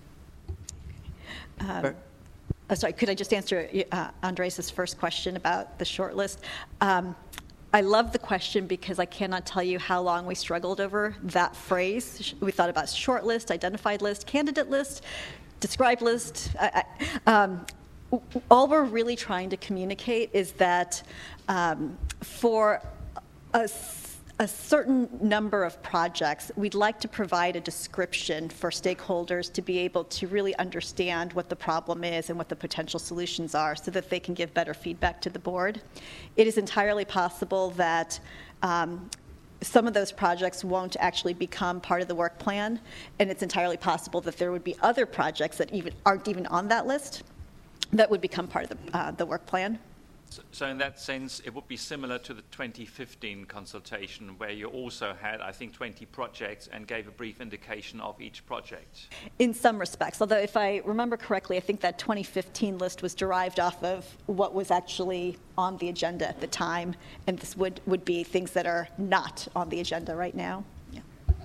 B: Um, oh, sorry, could I just answer uh, Andres' first question about the shortlist? Um, I love the question because I cannot tell you how long we struggled over that phrase. We thought about shortlist, identified list, candidate list, described list. I, I, um, all we're really trying to communicate is that um, for A, a certain number of projects, we'd like to provide a description for stakeholders to be able to really understand what the problem is and what the potential solutions are, so that they can give better feedback to the board. It is entirely possible that um, some of those projects won't actually become part of the work plan, and it's entirely possible that there would be other projects that even aren't even on that list that would become part of the, uh, the work plan.
D: So, so in that sense, it would be similar to the twenty fifteen consultation, where you also had, I think, twenty projects and gave a brief indication of each project.
B: In some respects, although if I remember correctly, I think that twenty fifteen list was derived off of what was actually on the agenda at the time, and this would, would be things that are not on the agenda right now. Yeah.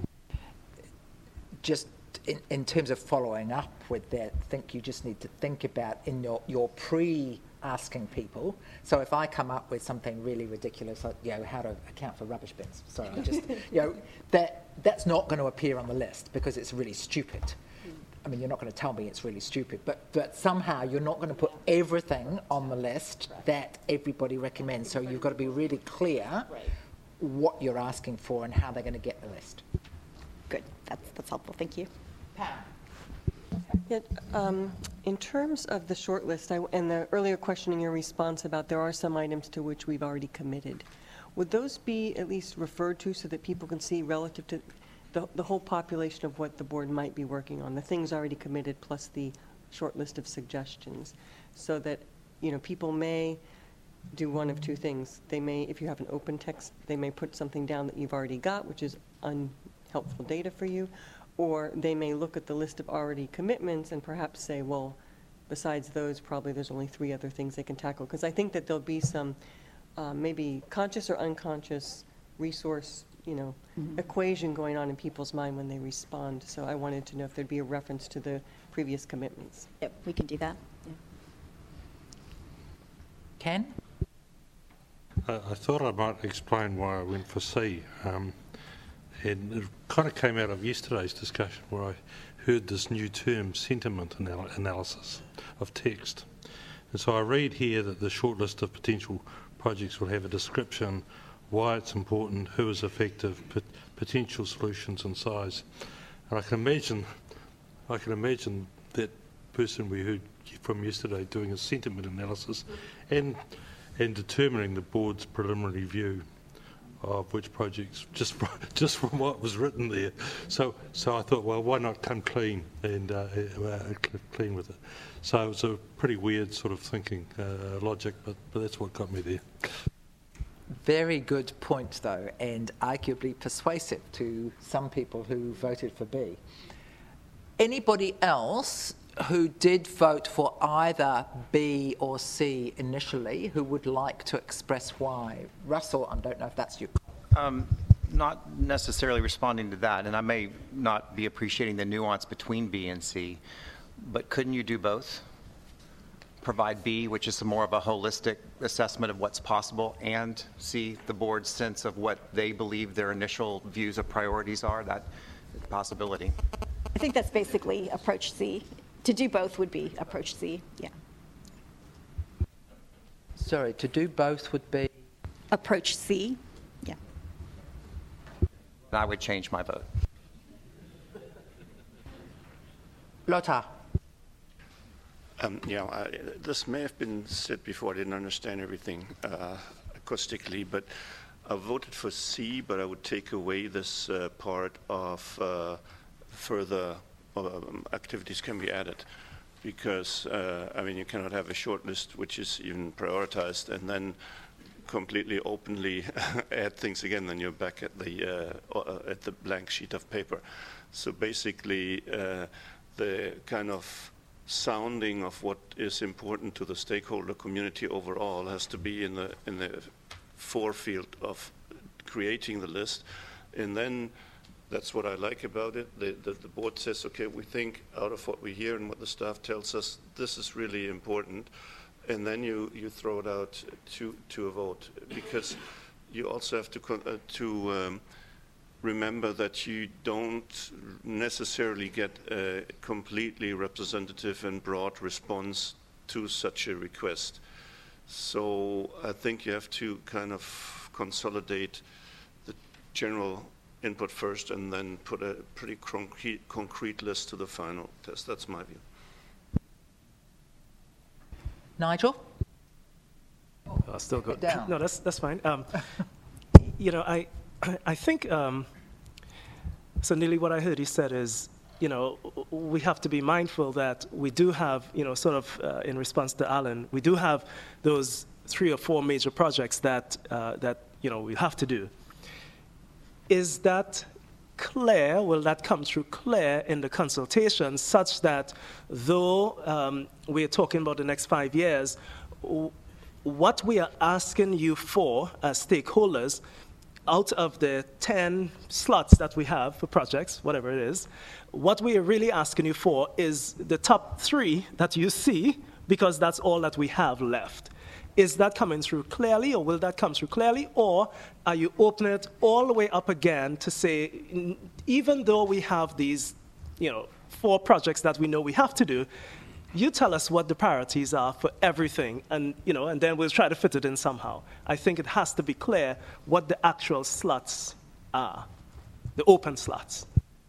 A: Just in, in terms of following up with that, I think you just need to think about in your, your pre- asking people. So if I come up with something really ridiculous, like, you know, how to account for rubbish bins, sorry, I just, you know, that that's not going to appear on the list because it's really stupid. I mean, you're not going to tell me it's really stupid, but, but somehow you're not going to put everything on the list that everybody recommends. So you've got to be really clear what you're asking for and how they're going to get the list.
B: Good, that's, that's helpful, thank you.
A: Pam.
F: Yeah, um, in terms of the short list, I, and the earlier question in your response about there are some items to which we've already committed, would those be at least referred to so that people can see relative to the, the whole population of what the board might be working on, the things already committed plus the short list of suggestions, so that, you know, people may do one of two things. They may, if you have an open text, they may put something down that you've already got, which is unhelpful data for you, or they may look at the list of already commitments and perhaps say, well, besides those, probably there's only three other things they can tackle. Because I think that there'll be some uh, maybe conscious or unconscious resource, you know, mm-hmm. equation going on in people's mind when they respond. So I wanted to know if there'd be a reference to the previous commitments.
B: Yep, we can do that. Yeah.
A: Ken?
N: I, I thought I might explain why I went for C. Um, and it kind of came out of yesterday's discussion where I heard this new term, sentiment anal analysis of text. And so I read here that the short list of potential projects will have a description, why it's important, who is effective, pot potential solutions and size. And I can imagine, I can imagine that person we heard from yesterday doing a sentiment analysis and and determining the board's preliminary view of which projects, just from, just from what was written there. So so I thought, well, why not come clean and uh, uh, clean with it? So it's a pretty weird sort of thinking uh, logic, but, but that's what got me there.
A: Very good point, though, and arguably persuasive to some people who voted for B. Anybody else who did vote for either B or C initially who would like to express why? Russell, I don't know if that's you.
P: Um, not necessarily responding to that, and I may not be appreciating the nuance between B and C, but couldn't you do both? Provide B, which is more of a holistic assessment of what's possible, and C, the board's sense of what they believe their initial views of priorities are, that possibility.
B: I think that's basically approach C. To do both would be approach C, yeah.
A: Sorry, to do both would be?
B: Approach C, yeah.
P: I would change my vote.
A: Lothar.
Q: Um, yeah, I, this may have been said before. I didn't understand everything uh, acoustically, but I voted for C, but I would take away this uh, part of uh, further um, activities can be added, because uh, I mean you cannot have a short list which is even prioritized and then completely openly add things again. Then you're back at the uh, uh, at the blank sheet of paper. So basically, uh, the kind of sounding of what is important to the stakeholder community overall has to be in the in the forefield of creating the list, and then that's what I like about it. The, the, the board says, okay, we think out of what we hear and what the staff tells us, this is really important, and then you you throw it out to to a vote, because you also have to con uh, to um, remember that you don't necessarily get a completely representative and broad response to such a request. So I think you have to kind of consolidate the general input first and then put a pretty concrete, concrete list to the final test. That's my view.
A: Nigel?
L: Oh, still good.
A: Down.
L: No, that's that's fine. Um, you know, I I think um, so. Nearly what I heard he said is, you know, we have to be mindful that we do have, you know, sort of uh, in response to Alan, we do have those three or four major projects that uh, that you know we have to do. Is that clear? Will that come through clear in the consultation, such that though um, we are talking about the next five years, what we are asking you for as stakeholders, out of the ten slots that we have for projects, whatever it is, what we are really asking you for is the top three that you see, because that's all that we have left. Is that coming through clearly, or will that come through clearly, or are you opening it all the way up again to say, even though we have these, you know, four projects that we know we have to do, you tell us what the priorities are for everything, and, you know, and then we'll try to fit it in somehow. I think it has to be clear what the actual slots are, the open slots.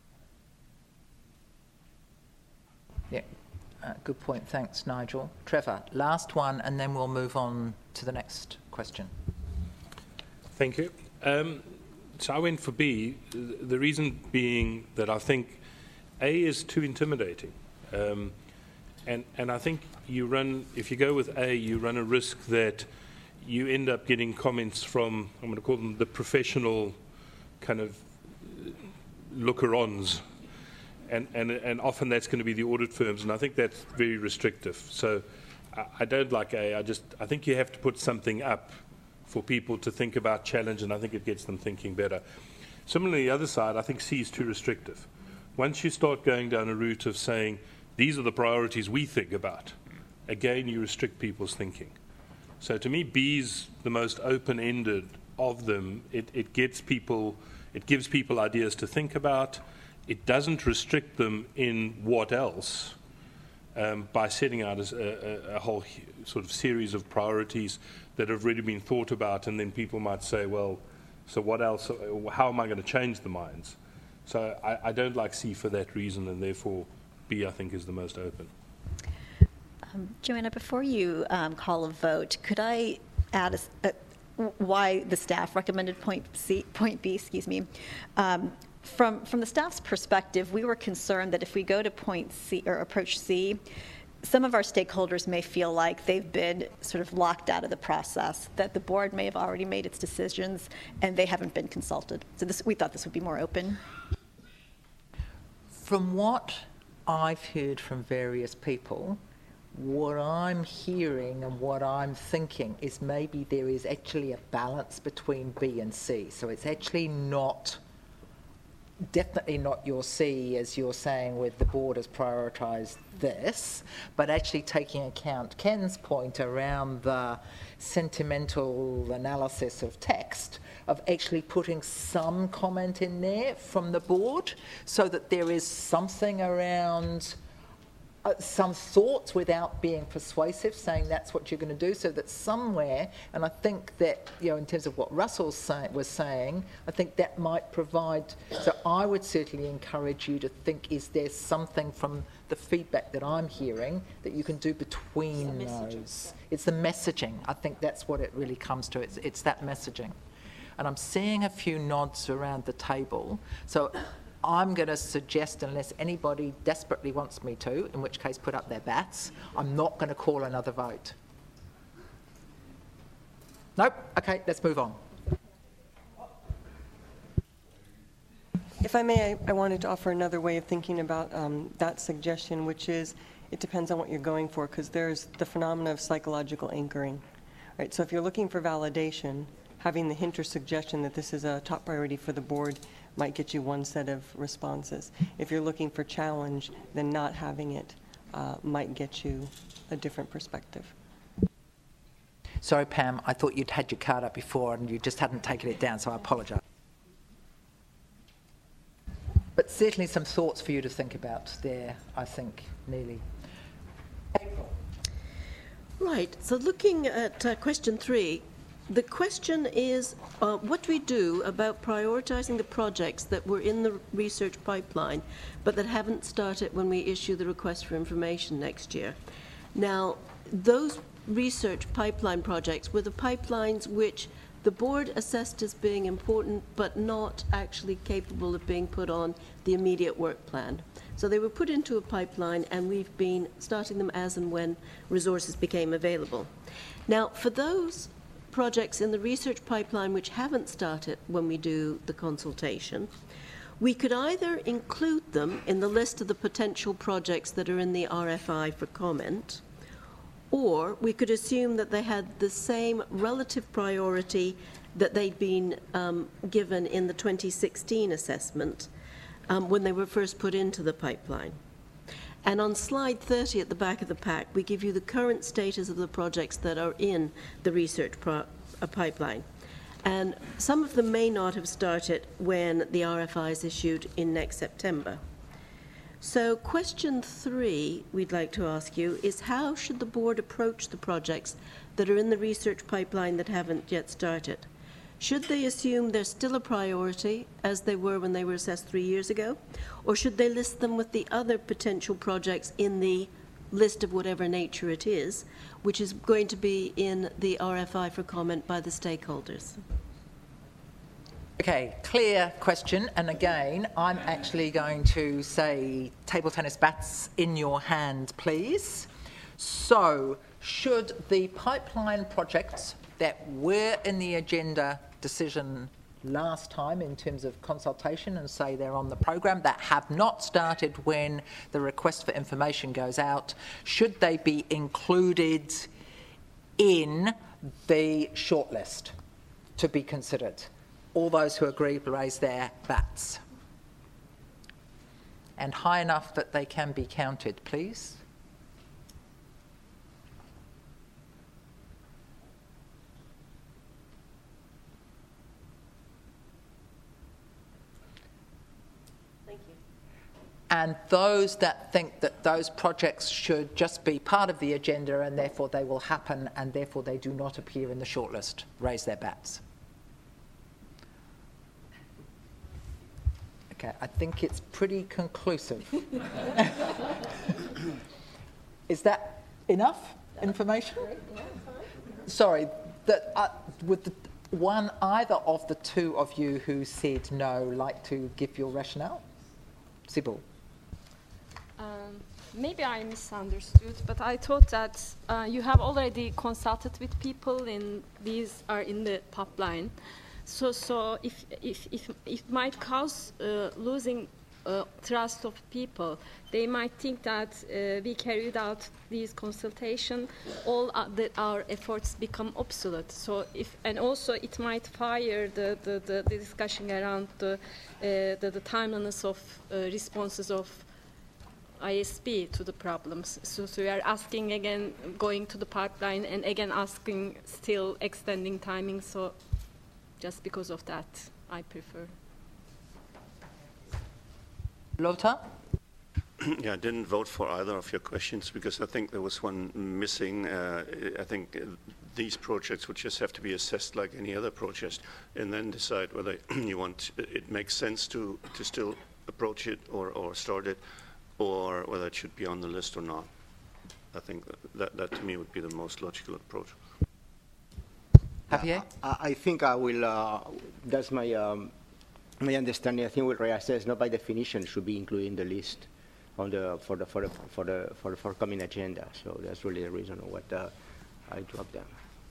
A: Yeah, uh, good point. Thanks, Nigel. Trevor, last one, and then we'll move on to the next question.
R: Thank you. Um, so I went for B, the reason being that I think A is too intimidating. Um, And, and I think you run, if you go with A, you run a risk that you end up getting comments from, I'm going to call them the professional kind of looker-ons. And, and, and often that's going to be the audit firms, and I think that's very restrictive. So I, I don't like A. I just, I think you have to put something up for people to think about, challenge, and I think it gets them thinking better. Similarly, the other side, I think C is too restrictive. Once you start going down a route of saying, these are the priorities we think about, again, you restrict people's thinking. So to me, B's the most open-ended of them. It, it gets people, it gives people ideas to think about. It doesn't restrict them in what else um, by setting out a, a, a whole sort of series of priorities that have already been thought about, and then people might say, well, so what else, how am I going to change the minds? So I, I don't like C for that reason, and therefore B, I think, is the most open.
B: Um, Joanna, before you um, call a vote, could I add a, a, why the staff recommended point C, point B, excuse me. Um, from, from the staff's perspective, we were concerned that if we go to point C, or approach C, some of our stakeholders may feel like they've been sort of locked out of the process, that the board may have already made its decisions and they haven't been consulted. So this, we thought this would be more open.
A: From what I've heard from various people, what I'm hearing and what I'm thinking is maybe there is actually a balance between B and C. So it's actually not, definitely not your C, as you're saying, with the board has prioritised this, but actually taking account Ken's point around the sentimental analysis of text, of actually putting some comment in there from the board so that there is something around Uh, some thoughts without being persuasive, saying that's what you're going to do, so that somewhere, and I think that, you know, in terms of what Russell say, was saying, I think that might provide, so I would certainly encourage you to think, is there something from the feedback that I'm hearing that you can do between those? It's the messaging. I think that's what it really comes to. It's, it's that messaging. And I'm seeing a few nods around the table. So I'm going to suggest, unless anybody desperately wants me to, in which case put up their bats, I'm not going to call another vote. Nope. Okay, let's move on.
F: If I may, I, I wanted to offer another way of thinking about um, that suggestion, which is it depends on what you're going for, because there's the phenomena of psychological anchoring. Right? So if you're looking for validation, having the hint or suggestion that this is a top priority for the board might get you one set of responses. If you're looking for challenge, then not having it uh, might get you a different perspective.
A: Sorry, Pam, I thought you'd had your card up before and you just hadn't taken it down, so I apologise. But certainly some thoughts for you to think about there, I think, Neely. April.
C: Right, so looking at uh, question three, the question is, uh, what do we do about prioritising the projects that were in the research pipeline but that haven't started when we issue the request for information next year? Now, those research pipeline projects were the pipelines which the board assessed as being important but not actually capable of being put on the immediate work plan. So they were put into a pipeline and we've been starting them as and when resources became available. Now, for those projects in the research pipeline which haven't started when we do the consultation, we could either include them in the list of the potential projects that are in the R F I for comment, or we could assume that they had the same relative priority that they'd been um, given in the twenty sixteen assessment um, when they were first put into the pipeline. And on slide thirty at the back of the pack, we give you the current status of the projects that are in the research pro uh, pipeline. And some of them may not have started when the R F I is issued in next September. So question three we'd like to ask you is, how should the board approach the projects that are in the research pipeline that haven't yet started? Should they assume they're still a priority, as they were when they were assessed three years ago? Or should they list them with the other potential projects in the list of whatever nature it is, which is going to be in the R F I for comment by the stakeholders?
A: Okay, clear question. And again, I'm actually going to say table tennis bats in your hand, please. So, should the pipeline projects that were in the agenda decision last time in terms of consultation and say they're on the program that have not started when the request for information goes out, should they be included in the shortlist to be considered? All those who agree raise their bats. And high enough that they can be counted, please. and those that think that those projects should just be part of the agenda and therefore they will happen and therefore they do not appear in the shortlist, raise their bats. Okay, I think it's pretty conclusive. Is that enough information? Sorry, that uh, would the one either of the two of you who said no like to give your rationale? Sybil.
E: Um, maybe I misunderstood, but I thought that uh, you have already consulted with people and these are in the pipeline. So, so if, if, if, if it might cause uh, losing uh, trust of people, they might think that uh, we carried out these consultations, all uh, that our efforts become obsolete. So, if and also it might fire the, the, the, the discussion around the, uh, the, the timeliness of uh, responses of I S P to the problems. So, so we are asking again, going to the pipeline, and again asking, still extending timing. So. Just because of that, I prefer.
A: Lothar?
Q: Yeah, I didn't vote for either of your questions because I think there was one missing. Uh, I think uh, these projects would just have to be assessed like any other project and then decide whether you want, it makes sense to, to still approach it or, or start it, or whether it should be on the list or not. I think that, that to me would be the most logical approach.
A: Javier?
S: I, I think I will, uh, that's my, um, my understanding. I think we'll reassess, not by definition, should be included in the list on the, for, the, for, the, for, the, for the forthcoming agenda. So that's really the reason what uh, I dropped them.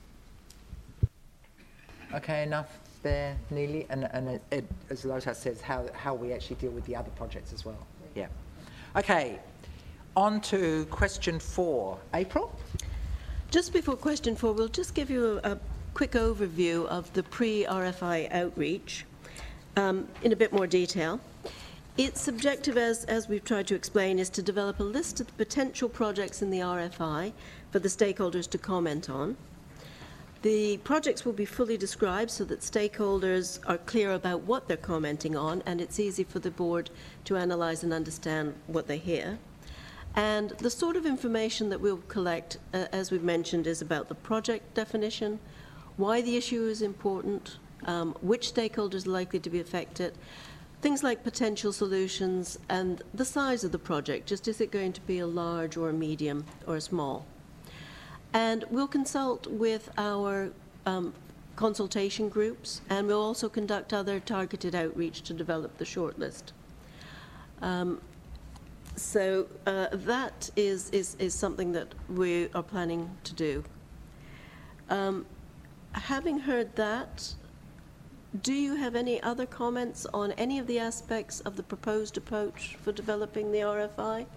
A: Okay, enough there, Neely. And, and it, it, as Lothar says, how, how we actually deal with the other projects as well. Yeah. Okay, on to question four. April?
C: Just before question four, we'll just give you a, a quick overview of the pre-R F I outreach um, in a bit more detail. Its objective, as, as we've tried to explain, is to develop a list of the potential projects in the R F I for the stakeholders to comment on. The projects will be fully described so that stakeholders are clear about what they're commenting on, and it's easy for the board to analyse and understand what they hear. And the sort of information that we'll collect, uh, as we've mentioned, is about the project definition, why the issue is important, um, which stakeholders are likely to be affected, things like potential solutions, and the size of the project. Just is it going to be a large or a medium or a small? And we'll consult with our um, consultation groups, and we'll also conduct other targeted outreach to develop the shortlist. Um, so uh, that is, is, is something that we are planning to do. Um, Having heard that, do you have any other comments on any of the aspects of the proposed approach for developing the R F I?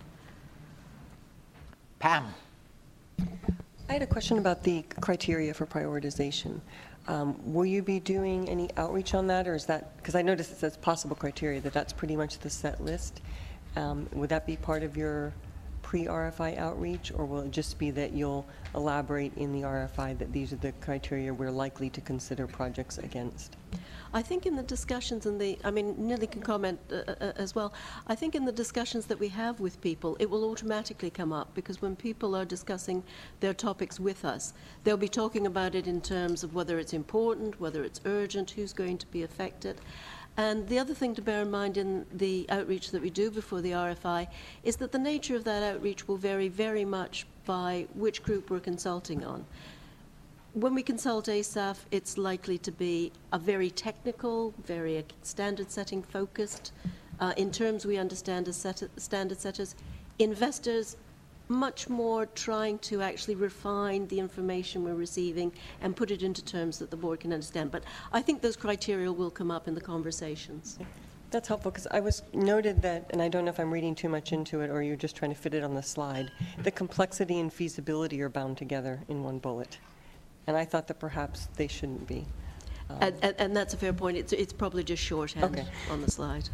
A: Pam.
F: I had a question about the criteria for prioritization. Um, will you be doing any outreach on that, or is that, because I noticed it says possible criteria, that that's pretty much the set list. Um, would that be part of your pre-R F I outreach, or will it just be that you'll elaborate in the R F I that these are the criteria we're likely to consider projects against?
C: I think in the discussions and the, I mean, Nili can comment uh, uh, as well. I think in the discussions that we have with people, it will automatically come up, because when people are discussing their topics with us, they'll be talking about it in terms of whether it's important, whether it's urgent, who's going to be affected. And the other thing to bear in mind in the outreach that we do before the R F I is that the nature of that outreach will vary very much by which group we're consulting on. When we consult A S A F, it's likely to be a very technical, very standard setting focused, uh, in terms we understand as set standard setters. Investors, much more trying to actually refine the information we're receiving and put it into terms that the board can understand. But I think those criteria will come up in the conversations.
F: That's helpful, because I was noted that, and I don't know if I'm reading too much into it or you're just trying to fit it on the slide, the complexity and feasibility are bound together in one bullet. And I thought that perhaps they shouldn't be. Um,
C: and, and, and that's a fair point. It's, it's probably just shorthand
F: okay.
C: on the slide.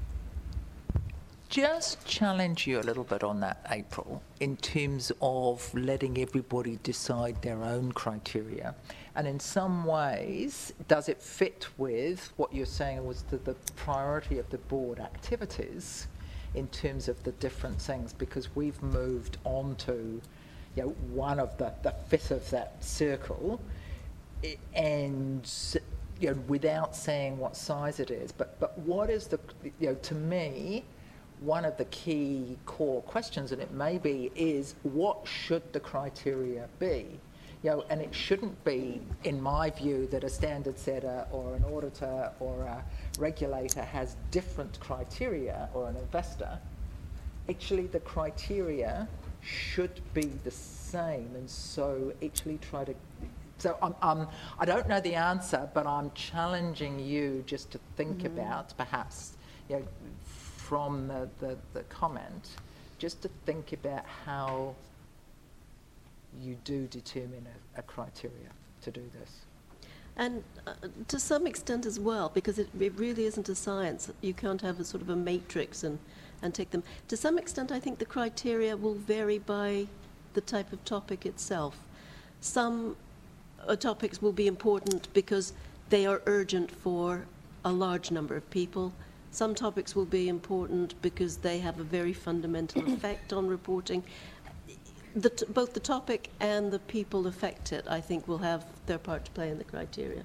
A: Just challenge you a little bit on that, April, in terms of letting everybody decide their own criteria. And in some ways, does it fit with what you're saying was the, the priority of the board activities in terms of the different things, because we've moved on to, you know, one of the, the fifth of that circle, i- and, you know, without saying what size it is, but, but what is the, you know, to me, one of the key core questions, and it may be, is what should the criteria be? You know, and it shouldn't be, in my view, that a standard setter or an auditor or a regulator has different criteria, or an investor. Actually, the criteria should be the same, and so actually try to. So um, um, I don't know the answer, but I'm challenging you just to think mm-hmm. about, perhaps, you know, from the, the, the comment, just to think about how you do determine a, a criteria to do this.
C: And uh, to some extent as well, because it, it really isn't a science. You can't have a sort of a matrix and, and take them. To some extent, I think the criteria will vary by the type of topic itself. Some uh, topics will be important because they are urgent for a large number of people. Some topics will be important because they have a very fundamental effect on reporting. The t- both the topic and the people affected, I think, will have their part to play in the criteria.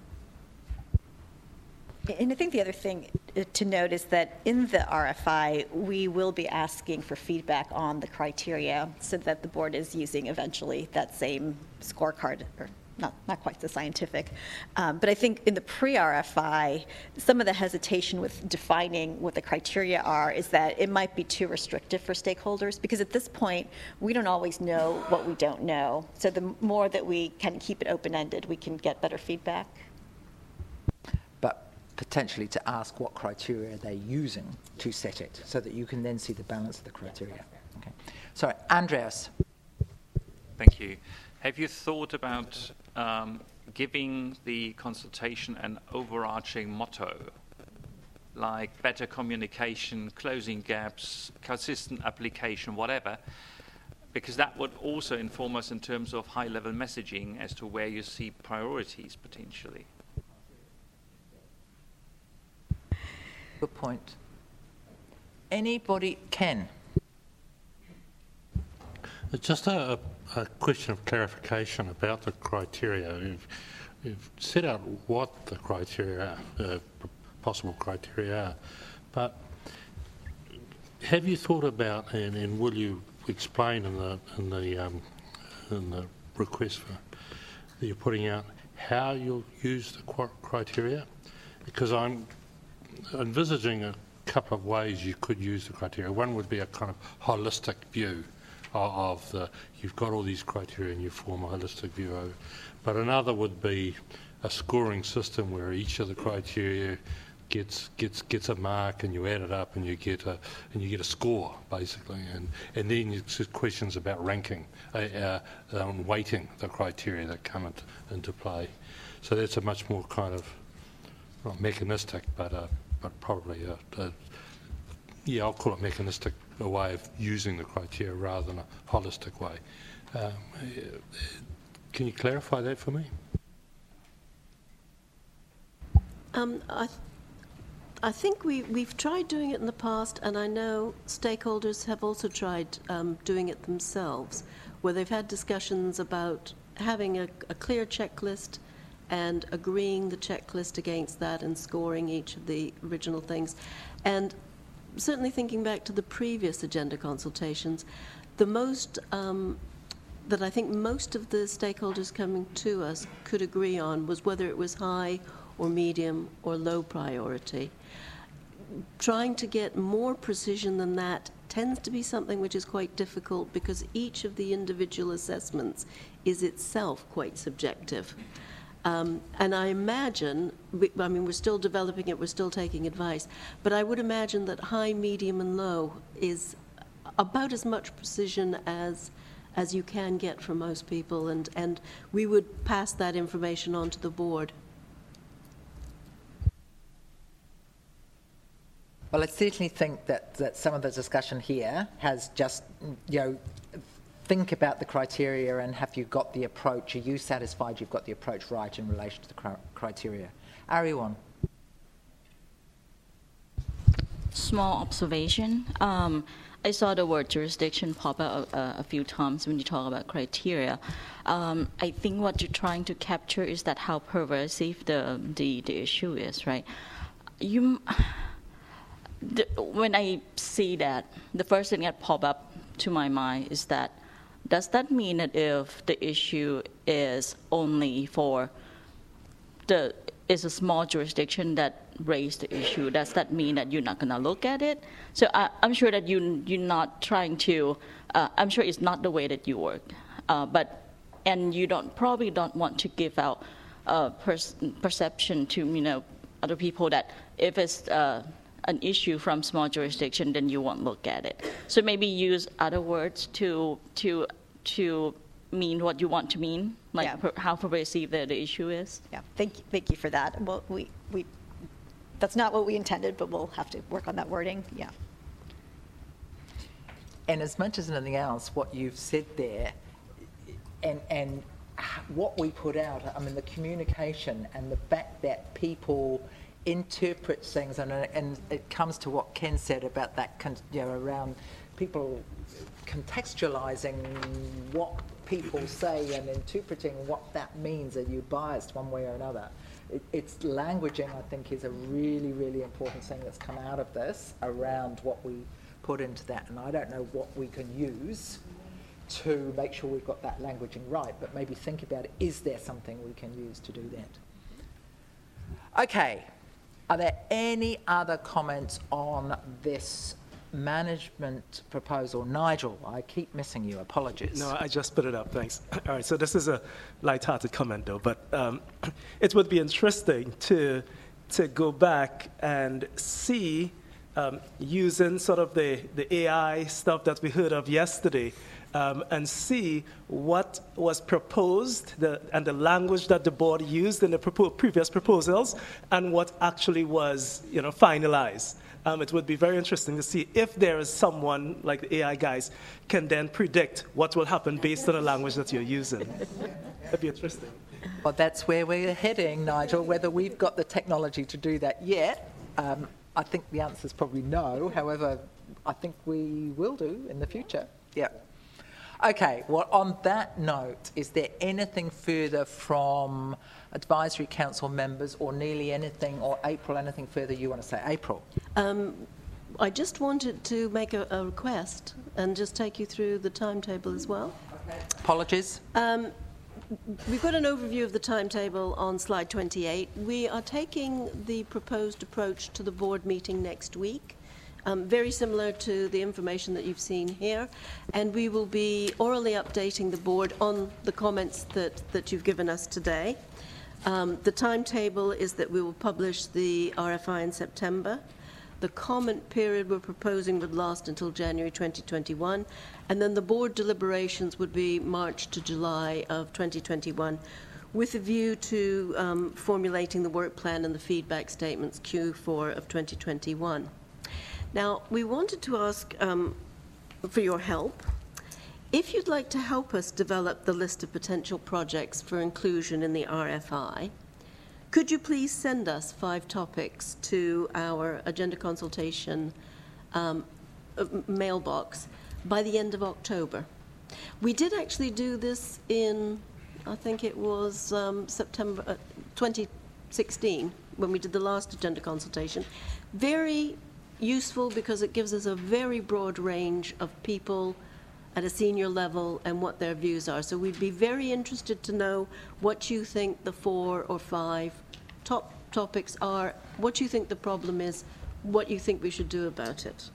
B: And I think the other thing to note is that in the R F I, we will be asking for feedback on the criteria so that the board is using eventually that same scorecard, or not, not quite so scientific. Um, but I think in the pre-R F I, some of the hesitation with defining what the criteria are is that it might be too restrictive for stakeholders, because at this point, we don't always know what we don't know. So the more that we can keep it open-ended, we can get better feedback.
A: But potentially to ask what criteria they're using to set it, so that you can then see the balance of the criteria. Okay. Sorry, Andreas.
D: Thank you. Have you thought about um, giving the consultation an overarching motto, like better communication, closing gaps, consistent application, whatever? Because that would also inform us in terms of high-level messaging as to where you see priorities potentially.
A: Good point. Anybody can.
N: Just a, a question of clarification about the criteria. You've, you've set out what the criteria, uh, possible criteria are, but have you thought about, and, and will you explain in the in the um, in the request for, that you're putting out, how you'll use the criteria? Because I'm envisaging a couple of ways you could use the criteria. One would be a kind of holistic view of the, you've got all these criteria and you form a holistic view of it. But another would be a scoring system where each of the criteria gets gets gets a mark, and you add it up and you get a and you get a score basically, and and then it's questions about ranking uh, uh, um, weighting the criteria that come into, into play. So that's a much more kind of not mechanistic, but uh, but probably a, a yeah, I'll call it mechanistic, a way of using the criteria rather than a holistic way. Um, can you clarify that for me?
C: Um, I, th- I think we, we've tried doing it in the past, and I know stakeholders have also tried um, doing it themselves, where they've had discussions about having a, a clear checklist and agreeing the checklist against that and scoring each of the original things. And certainly thinking back to the previous agenda consultations, the most um, that I think most of the stakeholders coming to us could agree on was whether it was high or medium or low priority. Trying to get more precision than that tends to be something which is quite difficult, because each of the individual assessments is itself quite subjective. Um, and I imagine, we, I mean, we're still developing it, we're still taking advice, but I would imagine that high, medium, and low is about as much precision as as you can get from most people, and, and we would pass that information on to the board.
A: Well, I certainly think that, that some of the discussion here has just, you know, think about the criteria and have you got the approach, are you satisfied you've got the approach right in relation to the cr- criteria? Ariwan.
T: S- small observation. Um, I saw the word jurisdiction pop up a, a few times when you talk about criteria. Um, I think what you're trying to capture is that how pervasive the the, the issue is, right? You, the, when I see that, the first thing that pop up to my mind is that, does that mean that if the issue is only for the is a small jurisdiction that raised the issue, does that mean that you're not going to look at it? So I, I'm sure that you, you're not trying to, uh, I'm sure it's not the way that you work, uh, but, and you don't probably don't want to give out uh, per perception to, you know, other people that if it's uh, an issue from small jurisdiction, then you won't look at it. So maybe use other words to, to, to mean what you want to mean, like
B: Yeah.
T: per, how pervasive the, the issue is.
B: Yeah, thank you, thank you for that. Well, we, we, that's not what we intended, but we'll have to work on that wording, yeah.
A: And as much as anything else, what you've said there, and, and what we put out, I mean, the communication and the fact that people interpret things, and, and it comes to what Ken said about that, con- you know, around people contextualizing what people say and interpreting what that means. Are you biased one way or another? It, it's languaging, I think, is a really, really important thing that's come out of this around what we put into that. And I don't know what we can use to make sure we've got that languaging right, but maybe think about it. Is there something we can use to do that? Okay. Are there any other comments on this management proposal? Nigel, I keep missing you. Apologies.
L: No, I just put it up. Thanks. All right. So this is a light-hearted comment, though, but um, it would be interesting to to go back and see um, using sort of the the A I stuff that we heard of yesterday, um, and see what was proposed the, and the language that the board used in the propo- previous proposals, and what actually was, you know, finalized. Um, it would be very interesting to see if there is someone like the A I guys can then predict what will happen based on the language that you're using. That'd be interesting.
A: Well, that's where we're heading, Nigel. Whether we've got the technology to do that yet, um, I think the answer is probably no. However, I think we will do in the future. Yeah. Okay, well, on that note, is there anything further from Advisory Council members, or Neely, anything, or April, anything further you want to say? April?
C: Um, I just wanted to make a, a request and just take you through the timetable as well.
A: Apologies.
C: Um, we've got an overview of the timetable on slide twenty-eight. We are taking the proposed approach to the board meeting next week. Um, very similar to the information that you've seen here, and we will be orally updating the board on the comments that, that you've given us today. Um, the timetable is that we will publish the R F I in September. The comment period we're proposing would last until January twenty twenty-one, and then the board deliberations would be March to July of twenty twenty-one, with a view to um, formulating the work plan and the feedback statements Q four of twenty twenty-one. Now, we wanted to ask um, for your help. If you'd like to help us develop the list of potential projects for inclusion in the R F I, could you please send us five topics to our agenda consultation um, mailbox by the end of October? We did actually do this in, I think it was um, September uh, twenty sixteen, when we did the last agenda consultation. Very useful because it gives us a very broad range of people at a senior level and what their views are. So we'd be very interested to know what you think the four or five top topics are, what you think the problem is, what you think we should do about it.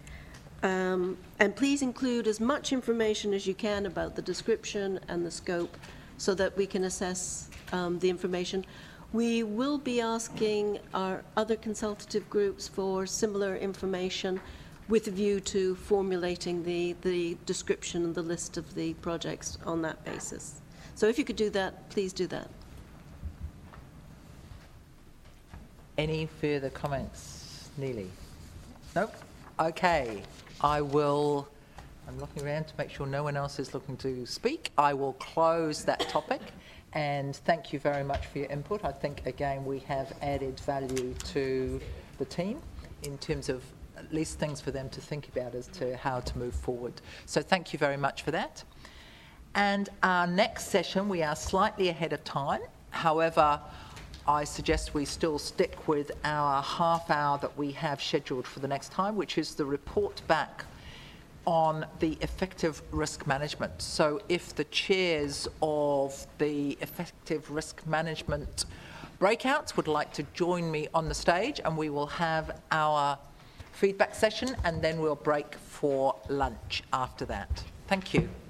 C: Um, and please include as much information as you can about the description and the scope so that we can assess um, the information. We will be asking our other consultative groups for similar information with a view to formulating the, the description and the list of the projects on that basis. So if you could do that, please do that.
A: Any further comments, Neely? Nope. Okay. I will, I'm looking around to make sure no one else is looking to speak. I will close that topic. And thank you very much for your input. I think, again, we have added value to the team in terms of at least things for them to think about as to how to move forward. So thank you very much for that. And our next session, we are slightly ahead of time. However, I suggest we still stick with our half hour that we have scheduled for the next time, which is the report back on the effective risk management. So if the chairs of the effective risk management breakouts would like to join me on the stage, and we will have our feedback session, and then we'll break for lunch after that. Thank you.